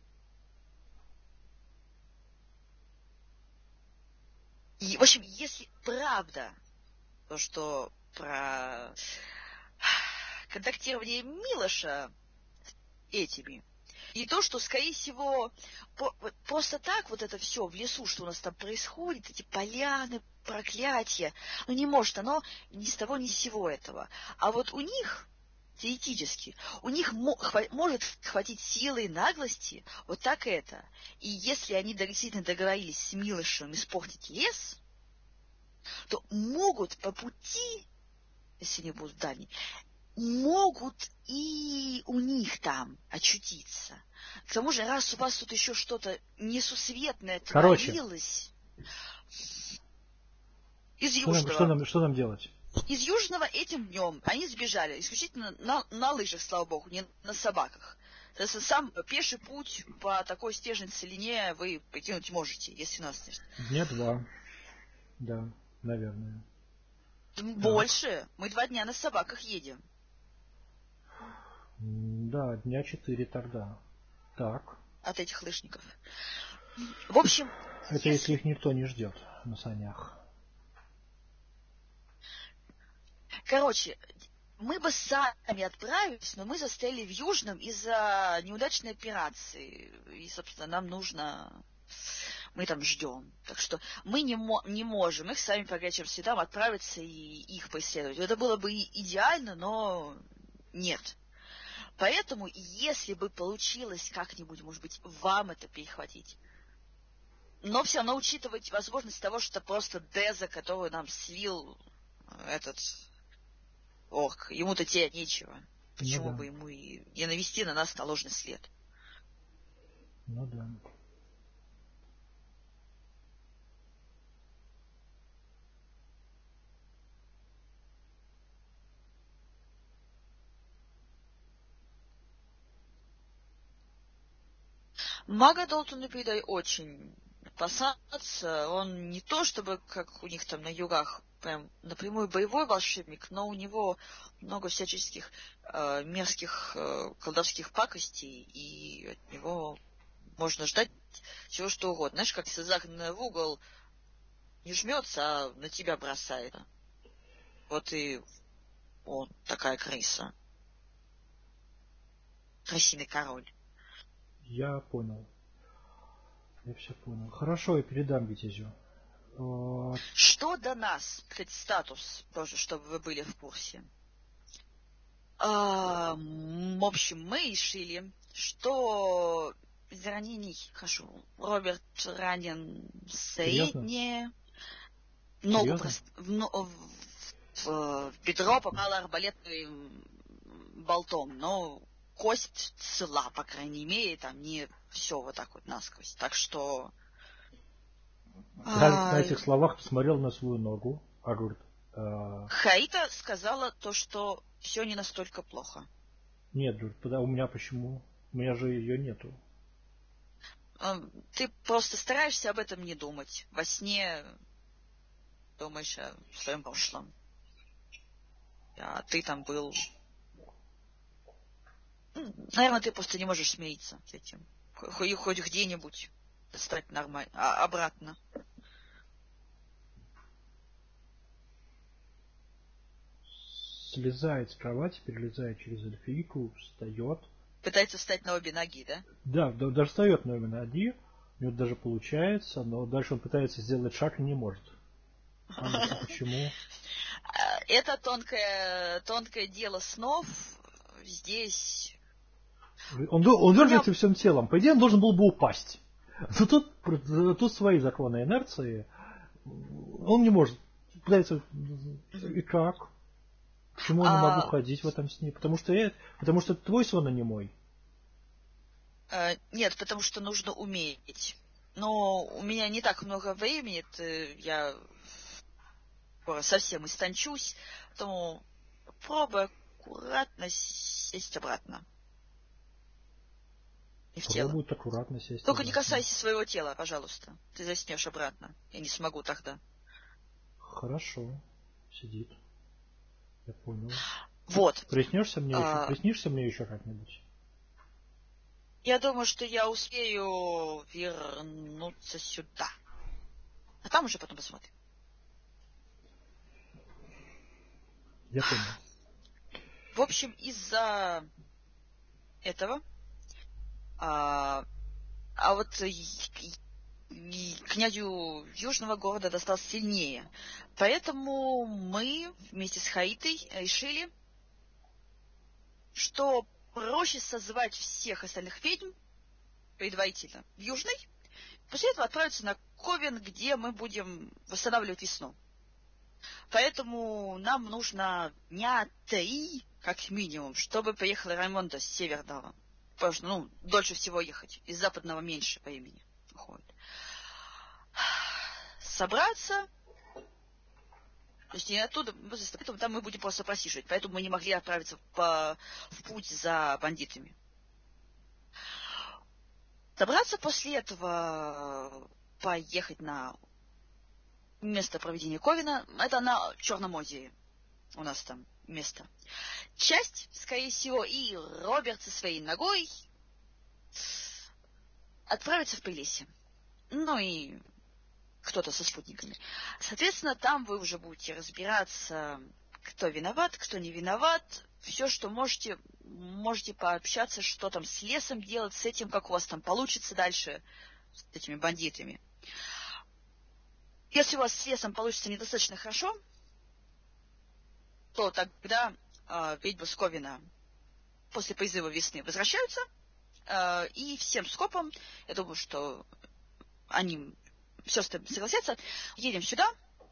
И, в общем, если правда то, что про контактирование Милоша с этими, и то, что, скорее всего, по, просто так вот это все в лесу, что у нас там происходит, эти поляны, проклятия, ну не может оно ни с того, ни с сего этого. А вот у них, теоретически, у них мо, хва, может хватить силы и наглости вот так это. И если они действительно договорились с Милошем испортить лес, то могут по пути, если не будут дальние, могут и у них там очутиться. К тому же, раз у вас тут еще что-то несусветное творилось... Из что Южного. Нам, что, нам, что нам делать? Из Южного этим днем они сбежали исключительно на, на лыжах, слава богу, не на собаках. То есть сам пеший путь по такой снежной целине вы покинуть можете, если у нас снежно. Дня два. Да, наверное. Больше. Так. Мы два дня на собаках едем. Да, дня четыре тогда. Так. От этих лыжников. В общем... Это если, если их никто не ждет на санях. Короче, мы бы сами отправились, но мы застряли в Южном из-за неудачной операции. И, собственно, нам нужно... Мы там ждем. Так что мы не, мо- не можем их сами по горячим следам отправиться и их преследовать. Это было бы идеально, но нет. Поэтому, если бы получилось как-нибудь, может быть, вам это перехватить, но все равно учитывать возможность того, что это просто Деза, которую нам свил этот орк. Ему-то терять нечего. Почему ну, да. бы ему и не навести на нас ложный след? Ну да. Мага Долтону Пидай очень опасаться. Он не то чтобы, как у них там на югах, прям напрямую боевой волшебник, но у него много всяческих э, мерзких э, колдовских пакостей, и от него можно ждать чего что угодно. Знаешь, как если загнанный в угол не жмется, а на тебя бросает. Вот и он такая крыса. Крысиный король. Я понял. Я все понял. Хорошо, я передам Витязю. Что до нас, кстати, статус тоже, чтобы вы были в курсе. А, в общем, мы решили, что из ранений, хорошо, Роберт ранен средне, ногу просто, в, в, в, в бедро попало арбалетным болтом, но кость цела, по крайней мере, там не все вот так вот насквозь. Так что... А... На этих словах посмотрел на свою ногу, а говорит... А... Хаита сказала то, что все не настолько плохо. Нет, говорит, у меня почему? У меня же ее нету. Ты просто стараешься об этом не думать. Во сне думаешь о своем прошлом. А ты там был... Наверное, ты просто не можешь смириться с этим. Хоть, хоть где-нибудь стать нормально, а обратно. Слезает с кровати, перелезает через эльфийку, встает. Пытается встать на обе ноги, да? Да, даже встает на обе ноги. У него даже получается, но дальше он пытается сделать шаг и не может. А почему? Это тонкое, тонкое дело снов. Здесь... Он, он дергается всем телом. По идее, он должен был бы упасть. Но тут, тут свои законы инерции. Он не может. Пытается... И как? Почему я не могу а... ходить в этом сне? Потому что я... Потому что твой сон, а не мой. А, нет, потому что нужно уметь. Но у меня не так много времени. Я совсем истончусь. Поэтому пробуй аккуратно сесть обратно. И в тело. Аккуратно сесть Только обратно. Не касайся своего тела, пожалуйста. Ты заснешь обратно. Я не смогу тогда. Хорошо. Сидит. Я понял. Вот. Приснишься мне, а... еще, приснишься мне еще как-нибудь? Я думаю, что я успею вернуться сюда. А там уже потом посмотрим. Я понял. В общем, из-за этого а, а вот князю Южного города досталось сильнее. Поэтому мы вместе с Хаитой решили, что проще созвать всех остальных ведьм предварительно в Южной, после этого отправиться на Ковен, где мы будем восстанавливать весну. Поэтому нам нужно дня три, как минимум, чтобы поехал Раймонда с северного. Потому что, ну, дольше всего ехать. Из западного меньше времени уходит. Собраться. То есть не оттуда, поэтому там мы будем просто просиживать. Поэтому мы не могли отправиться по, в путь за бандитами. Собраться после этого, поехать на место проведения Ковена. Это на Черном озере. У нас там место. Часть, скорее всего, и Роберт со своей ногой отправится в Прелесье. Ну и кто-то со спутниками. Соответственно, там вы уже будете разбираться, кто виноват, кто не виноват. Все, что можете, можете пообщаться, что там с лесом делать, с этим, как у вас там получится дальше, с этими бандитами. Если у вас с лесом получится недостаточно хорошо, то тогда э, ведьмы с Ковена после призыва весны возвращаются, э, и всем скопом, я думаю, что они все согласятся, едем сюда,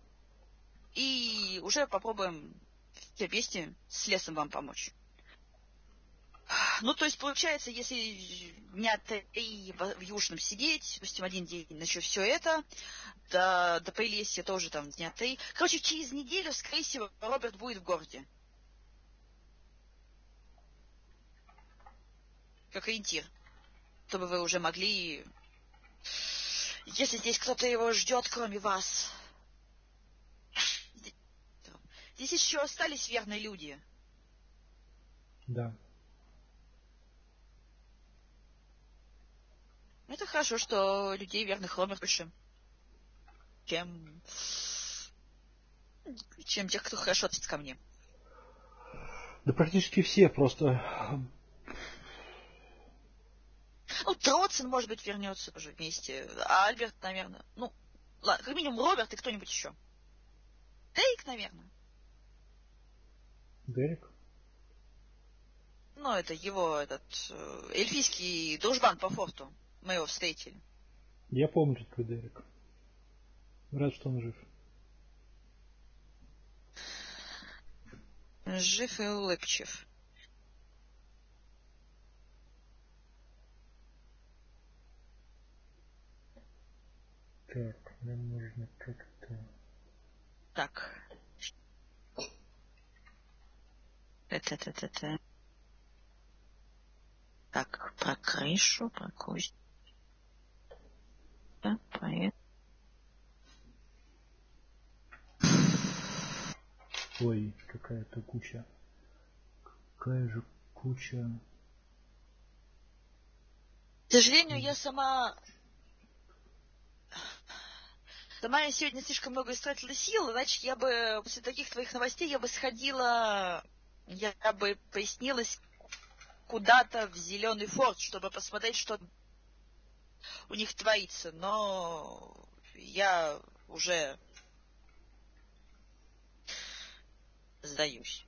и уже попробуем все вместе с лесом вам помочь. Ну, то есть, получается, если дня три в Южном сидеть, допустим, один день еще все это, до, до Прелесья тоже там дня три. Короче, через неделю, скорее всего, Роберт будет в городе. Как ориентир. Чтобы вы уже могли... Если здесь кто-то его ждет, кроме вас... Здесь еще остались верные люди. Да. Это хорошо, что людей верных Роберт больше, чем... чем тех, кто хорошо относится ко мне. Да практически все просто... Ну, Троцин, может быть, вернется уже вместе. А Альберт, наверное... Ну, ладно, как минимум Роберт и кто-нибудь еще. Дейк, наверное. Дерек? Ну, это его, этот, эльфийский дружбан по форту. Мы его встретили. Я помню твой Дерек. Рад, что он жив. Жив и улыбчив. Так, мне нужно как-то... Так. Та-та-та-та-та. Так, про крышу, про кость. Да, поэт. Ой, какая-то куча. Какая же куча... К сожалению, я сама... Сама я сегодня слишком много истратила сил, иначе я бы, после таких твоих новостей, я бы сходила, я бы пояснилась куда-то в Зеленый форт, чтобы посмотреть, что у них творится, но я уже сдаюсь.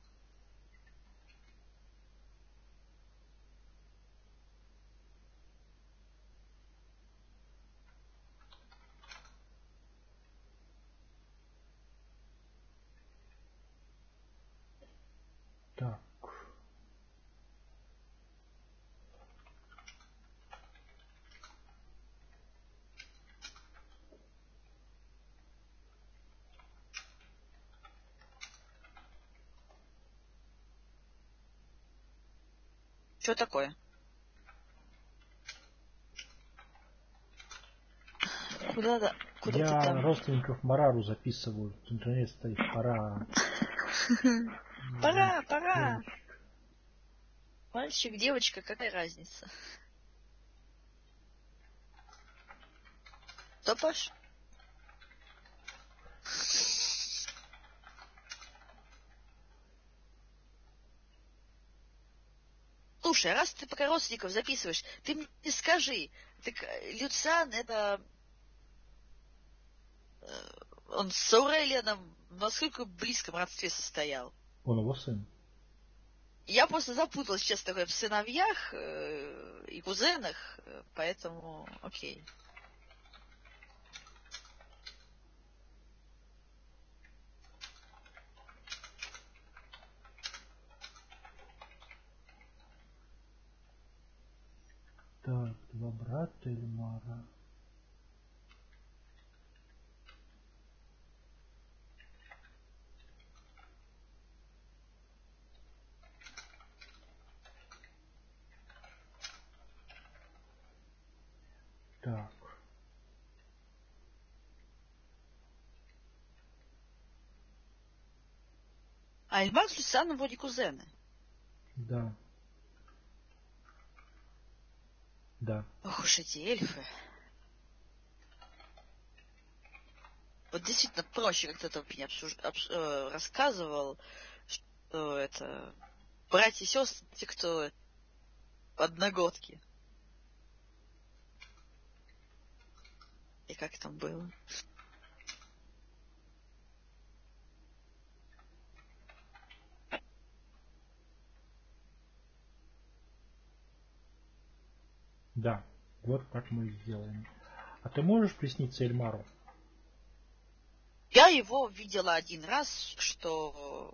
Так. Что такое? Куда-то, куда Я там? родственников Марару записываю. Интернет стоит, пора. Пора, пора. Мальчик, девочка, какая разница? Топаш? Слушай, а раз ты пока родственников записываешь, ты мне скажи, так Люциан это... Он с Аурелианом в насколько близком родстве состоял? Он его сын. Я просто запуталась, честно говоря, в сыновьях э, и кузенах, поэтому окей. Так, два брата Эльмара. Так. А Эльмар с Люцианом вроде кузены. Да. Да. Ох уж эти эльфы. Вот действительно проще, как кто-то мне обсуж... обс... э, рассказывал, что это братья и сестры, те, кто одногодки. И как там было? Да. Вот так мы и сделаем. А ты можешь присниться Эльмару? Я его видела один раз, что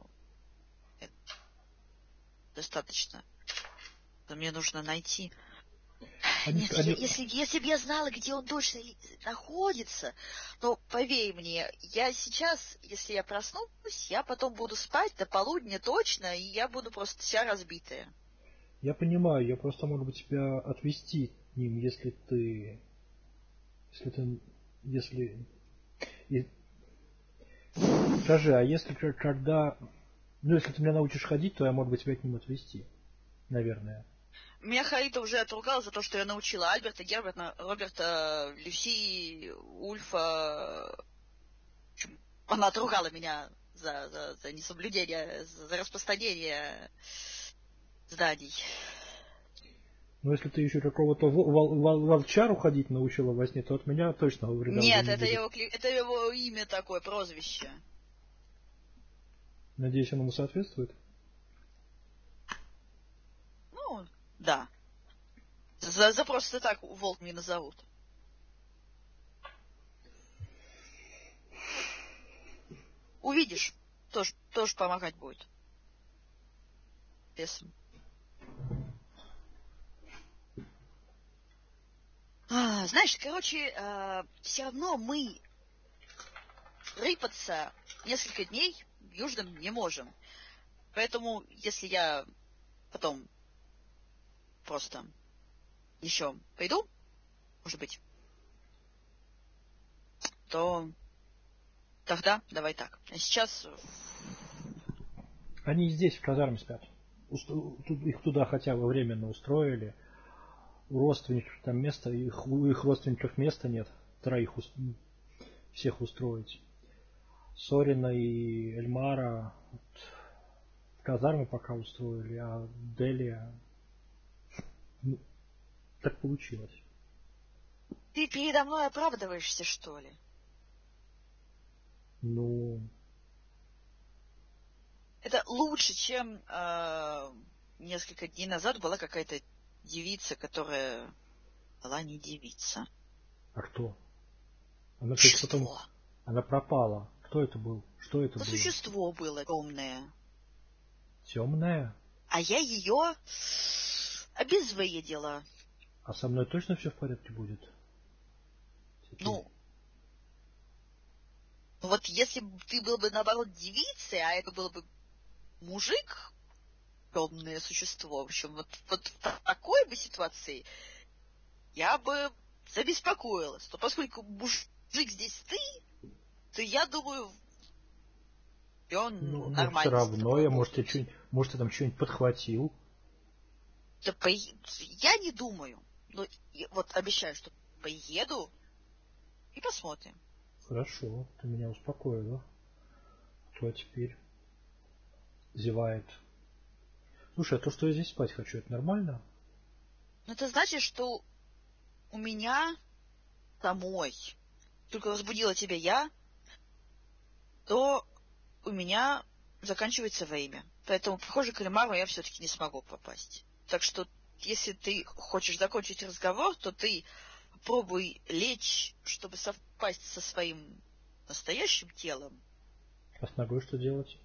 достаточно. Мне нужно найти. Они, Нет, они... я, если, если бы я знала, где он точно находится, то поверь мне, я сейчас, если я проснусь, я потом буду спать до полудня точно, и я буду просто вся разбитая. Я понимаю, я просто могу бы тебя отвезти к ним, если ты... Если ты... Если... И... Скажи, а если когда... Ну, если ты меня научишь ходить, то я мог бы тебя к ним отвезти. Наверное. Меня Харита уже отругала за то, что я научила Альберта, Герберта, Роберта, Люси, Ульфа. Она отругала меня за, за, за несоблюдение, за, за распространение зданий. Но если ты еще какого-то вол- вол- волчару ходить научила во сне, то от меня точно вреда Нет, уже не это будет. его, это его имя такое, прозвище. Надеюсь, он ему соответствует? Да. За, за просто так волк не назовут. Увидишь, тоже, тоже помогать будет. Весом. А, знаешь, короче, э, все равно мы рыпаться несколько дней в Южном не можем. Поэтому, если я потом просто еще пойду, может быть, то тогда давай так. А сейчас... Они здесь, в казарме спят. Их туда хотя бы временно устроили. У родственников там места, их, у их родственников места нет. Троих всех устроить. Сорина и Эльмара в казарме пока устроили, а Делия... Ну, так получилось. Ты передо мной оправдываешься, что ли? Ну... Это лучше, чем э, несколько дней назад была какая-то девица, которая была не девица. А кто? Она, кстати, Существо. потом... Она пропала. Кто это был? Что это Но было? Существо было темное. Темное? А я ее обезвредила. А со мной точно все в порядке будет? Теперь. Ну, вот если бы ты был бы, наоборот, девицей, а это было бы мужик, темное существо, в общем, вот, вот в такой бы ситуации я бы забеспокоилась. То поскольку мужик здесь ты, то я думаю, и он ну, нормально. Все равно, я, может, я, может, я там что-нибудь подхватил. Да по... Я не думаю. Но вот обещаю, что поеду и посмотрим. Хорошо, ты меня успокоила. Кто теперь зевает? Слушай, а то, что я здесь спать хочу, это нормально? Ну, это значит, что у меня самой, только разбудила тебя я, то у меня заканчивается время. Поэтому, похоже, к Эльмару я все-таки не смогу попасть. Так что, если ты хочешь закончить разговор, то ты пробуй лечь, чтобы совпасть со своим настоящим телом. А с ногой что делать?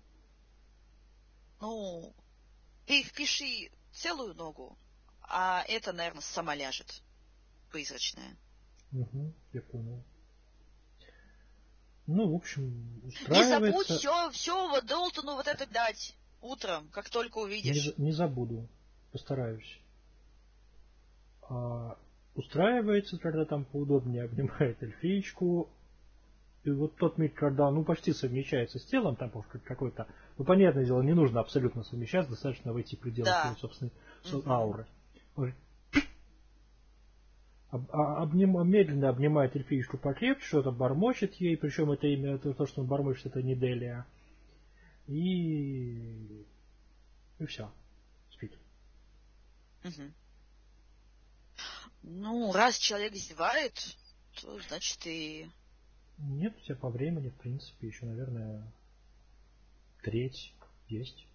Ну, ты впиши целую ногу, а это, наверное, сама ляжет. Призрачная. Угу, я понял. Ну, в общем, устраивается... Не забудь все, все вот Долтону вот это дать утром, как только увидишь. Не, не забуду, постараюсь. А, устраивается, когда там поудобнее обнимает эльфиечку. И вот тот миг, когда ну почти совмещается с телом, там какой-то, ну понятное дело, не нужно абсолютно совмещаться, достаточно войти в пределы да. своей собственной угу. ауры. Об, обним, медленно обнимает эльфиечку покрепче, что-то бормочет ей, причем это имя, то, что он бормочет, это не Делия. И... И все. Спит. Угу. Ну, раз человек издевает, то значит и... Нет, у тебя по времени, в принципе, еще, наверное, треть есть.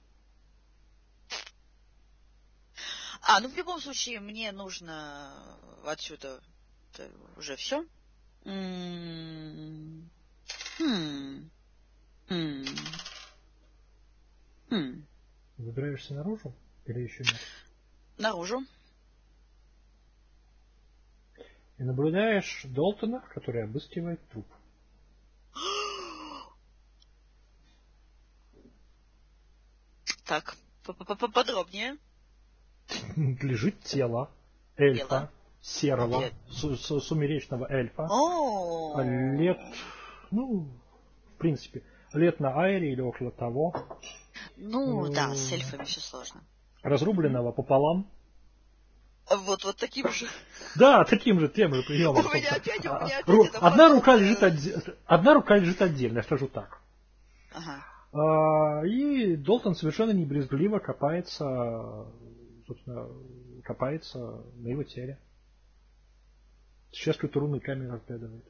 А, ну в любом случае, мне нужно отсюда уже все. Хм. Хм. Хм. Выбираешься наружу или еще нет? Наружу. И наблюдаешь Долтона, который обыскивает труп. Так, поподробнее. Лежит тело эльфа, серого, сумеречного эльфа. Лет, ну, в принципе, лет на Айре или около того. Ну, да, с эльфами все сложно. Разрубленного пополам. Вот, вот таким же. Да, таким же, тем же приемом. У меня опять, у меня опять одна рука лежит отдельно, одна рука лежит отдельно, я скажу так. Ага. А, и Долтон совершенно не брезгливо копается, собственно, копается на его теле. Сейчас какой-то рунный камень разглядывает.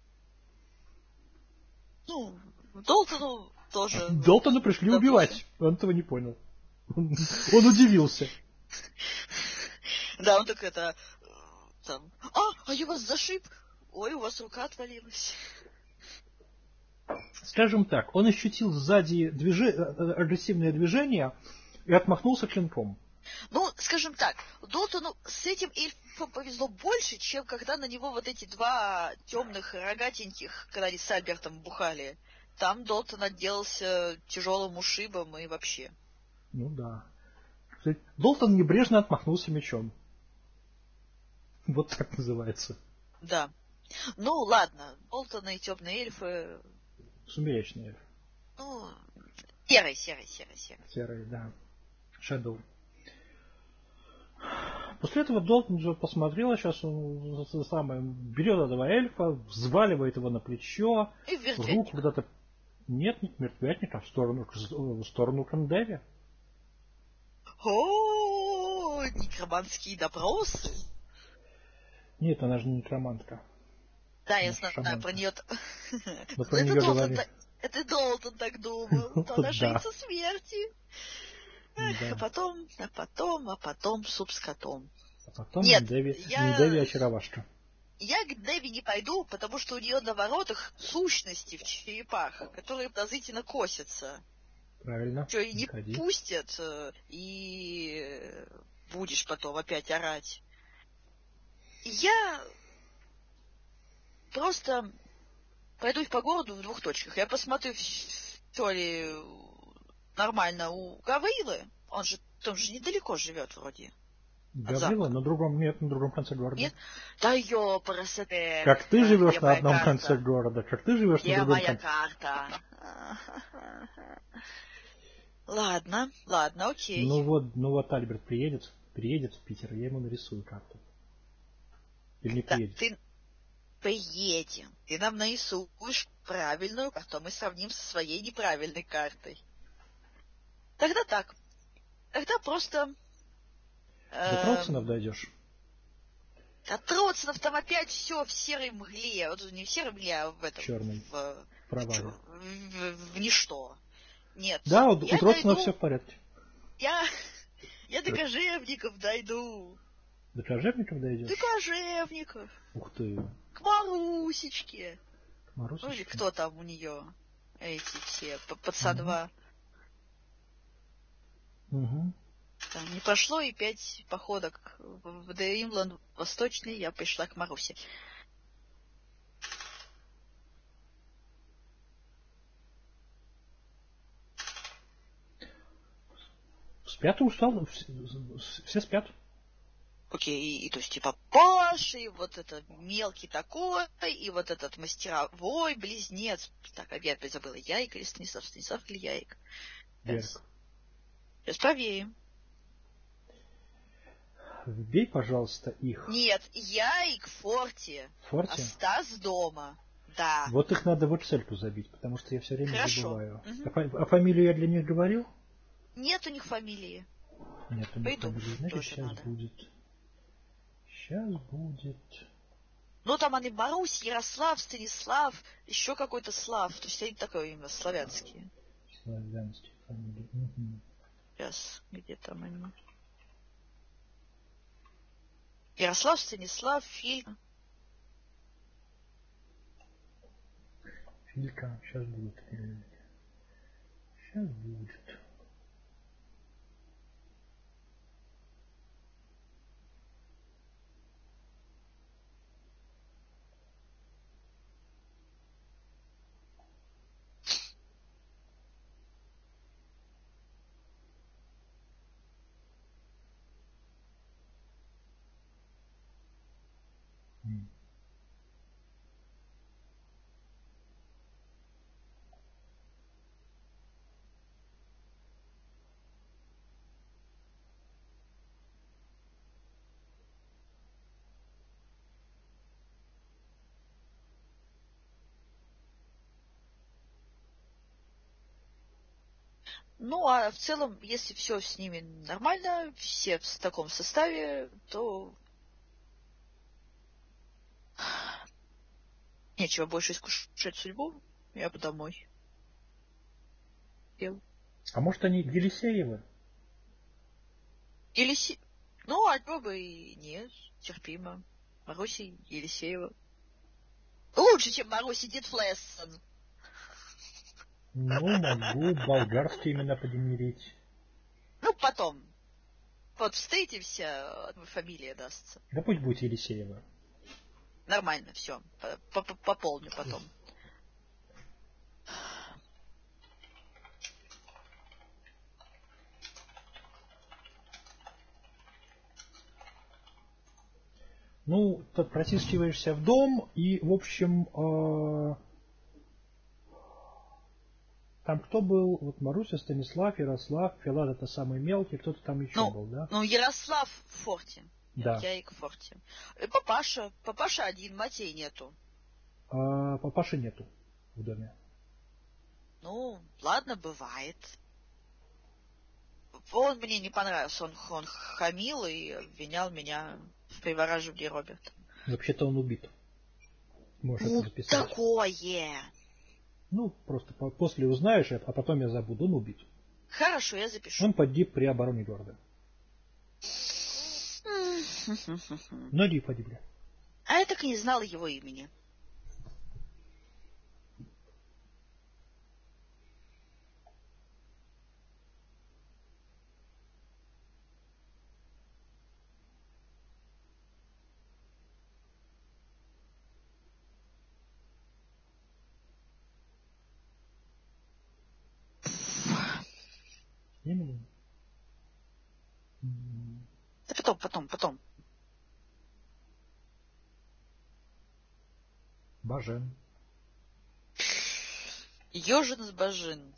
Ну, Долтону тоже. Долтона пришли допустим. убивать. Он этого не понял. Он, он удивился. Да, он так это... Там, а, а я вас зашиб. Ой, у вас рука отвалилась. Скажем так, он ощутил сзади движи... агрессивное движение и отмахнулся клинком. Ну, скажем так, Долтону с этим эльфом повезло больше, чем когда на него вот эти два темных рогатеньких, когда они с Альбертом бухали. Там Долтон отделался тяжелым ушибом и вообще. Ну да. Долтон небрежно отмахнулся мечом. Вот так называется. Да. Ну, ладно, Долтон и темные эльфы... Сумеречный эльф. Ну, серый, серый, серый, серый. Серый, да. Shadow. После этого Долтон же посмотрел, сейчас он самое, берет этого эльфа, взваливает его на плечо, И в руку куда-то... Нет, не в мертвятник, а в сторону, в сторону Кандеви. О, некроманские допросы. Нет, она же не некромантка. Да, я знаю про нее. Мы про нее говорили. Это Долтон так думал. То она жрица смерти. Да. А потом, а потом, а потом суп с котом. А потом Нет, Деви, я... не Деви, а очаровашка. Я к Деви не пойду, потому что у нее на воротах сущности в черепах, которые подозрительно косятся. Правильно. Что, и не ходи. пустят, и будешь потом опять орать. Я просто пройдусь по городу в двух точках. Я посмотрю, все ли нормально у Гаврилы. Он же там же недалеко живет вроде. Гаврила? На другом, нет, на другом конце города. Нет? Да ёпрасоте. Как ты живешь Где на одном карта? конце города, как ты живешь Где на другом моя конце. карта? Ладно, ладно, окей. Ну вот, ну вот Альберт приедет, приедет в Питер, я ему нарисую карту. Или не Да, приедет? ты приедем. Ты нам нарисуешь правильную карту, а мы сравним со своей неправильной картой. Тогда так. Тогда просто... До Троцинов дойдешь? До Троцинов там опять все в серой мгле. Вот не в серой мгле, а в этом... Черный. В, Провале. в, в, в ничто. Нет. Да, у, я у Троцинов дойду... все в порядке. Я... Я до Кожевников дойду. До Кожевников дойдешь? До Кожевников. Ух ты. К Марусечке. К Марусечке? Ну или кто там у нее? Эти все, пацанва. Угу. Там не прошло и пять походок в Дримланд Восточный, я пришла к Марусе. Спят и устал, все спят. Окей, и, и то есть типа Паша, и вот этот мелкий такой, и вот этот мастеровой близнец. Так, опять забыла, Яйк или Станислав? Станислав или Яйк? Сейчас, Сейчас проверим. Вбей, пожалуйста, их. Нет, Яйк в форте, Форте? а Стас дома. Да. Вот их надо в Excel забить, потому что я все время Хорошо. забываю. Угу. А, фа- а фамилию я для них говорил? Нет у них фамилии. Нет у них Пойду. фамилии. Значит, Тоже сейчас надо. будет. Сейчас будет. Ну, там они Марусь, Ярослав, Станислав, еще какой-то Слав. То есть они такое имя славянские. Славянские фамилии. Угу. Сейчас, где там они? Ярослав, Станислав, Филь. Филька. Сейчас будет. Сейчас будет. Ну, а в целом, если все с ними нормально, все в таком составе, то нечего больше искушать судьбу. Я бы домой. Ел. А может они Елисеевы? Елисе... Ну, а чё бы и нет, терпимо. Маруся Елисеева. Лучше, чем Маруся Дитфлессон. Ну, могу болгарские имена подемерить. Ну, потом. Вот встретимся, фамилия дастся. Да пусть будет Елисеева. Нормально, все. Пополню потом. Ну, ты протискиваешься в дом, и, в общем, э, там кто был? Вот Маруся, Станислав, Ярослав, Филат это самый мелкий, кто-то там еще ну, был, да? Ну, Ярослав в форте. Да. Я и к форте. И папаша. Папаша один, матей нету. А папаши нету в доме. Ну, ладно, бывает. Он мне не понравился. Он, он хамил и обвинял меня в привораживании Роберта. Вообще-то он убит. Можешь ну, это записать. Такое. Ну, просто по- после узнаешь, а потом я забуду. Он убит. Хорошо, я запишу. Он погиб при обороне города. Многие погибли. А я так и не знала его имени. Имени? Да потом, потом, потом. Бажен. Ежин с Бажин.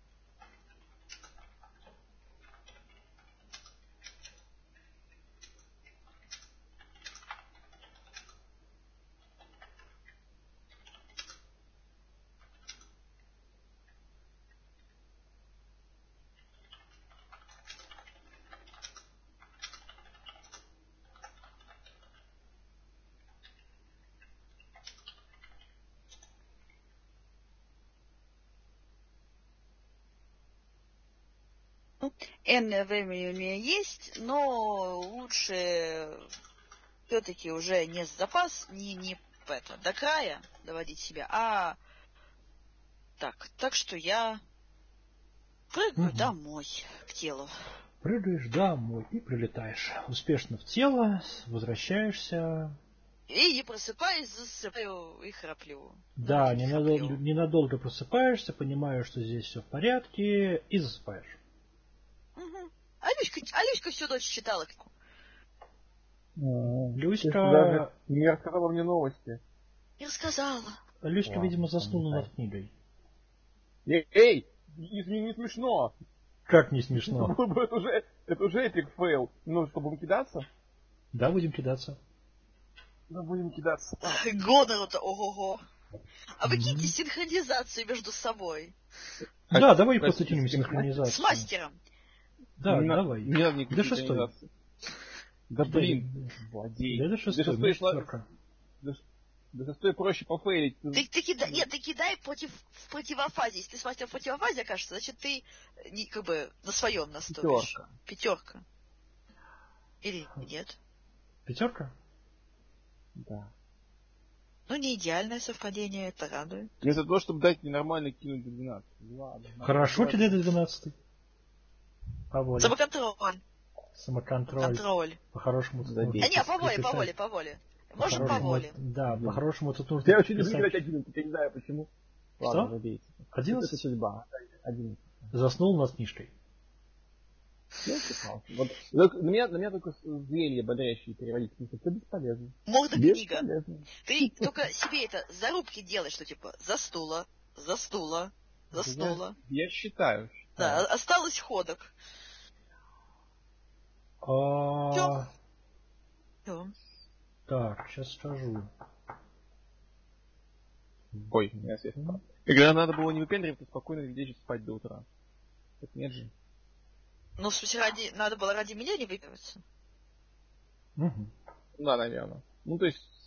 Энное время у меня есть, но лучше все-таки уже не с запас, не, не это, до края доводить себя, а так, так что я прыгаю угу. домой, к телу. Прыгаешь домой и прилетаешь. Успешно в тело, возвращаешься. И не просыпаюсь, засыпаю и храплю. Да, ненадолго, ненадолго просыпаешься, понимаешь, что здесь все в порядке, и засыпаешь. Угу. А Люська, а Люська всю ночь читала книгу. А, Люська... даже не рассказала мне новости. Не рассказала. Люська, Ладно, видимо, заснула над книгой. Эй, эй, не, не, не смешно. Как не смешно? Это уже, это уже эпик фейл. Ну что, будем кидаться? Да, будем кидаться. Да, будем кидаться. Гонор-то, ого-го. А вы киньте синхронизацию между собой. Да, давай просто кинем синхронизацию. С мастером. Да, не давай. Не надо никакой да шестой. Да блин, владей. Да шестой, да шестой шла... Да шестой проще пофейлить. Ты, ты кидай, нет, ты кидай против, в противофазе. Если ты с мастером в противофазе окажется, значит ты не, как бы на своем наступишь. Пятерка. Пятерка. Или нет? Пятерка? Да. Ну, не идеальное совпадение, это радует. Вместо того, чтобы дать ненормально кинуть до двенадцати. Ладно. Хорошо тебе до двенадцати. По воле. Самоконтроль. Самоконтроль. Контроль. По-хорошему тут нужно. А не, по воле, по воле, по воле. Можем по воле. Да, по-хорошему тут нужно. Я очень люблю играть одиннадцать, я не знаю почему. Что? одиннадцать? Это судьба. одиннадцать. Заснул над книжкой. Вот, на, меня, на меня только зелья бодрящие переводить. Это бесполезно. Морда книга. Ты только себе это зарубки делай, что типа заснула, заснула, заснула. Я, я считаю. Да, осталось ходок. А... Все. Так, сейчас скажу. Ой, я свет. Когда надо было не выпендриваться, спокойно лечь спать до утра. Так нет же. Ну, в смысле, ради... надо было ради меня не выпиваться? Угу. Да, наверное. Ну, то есть,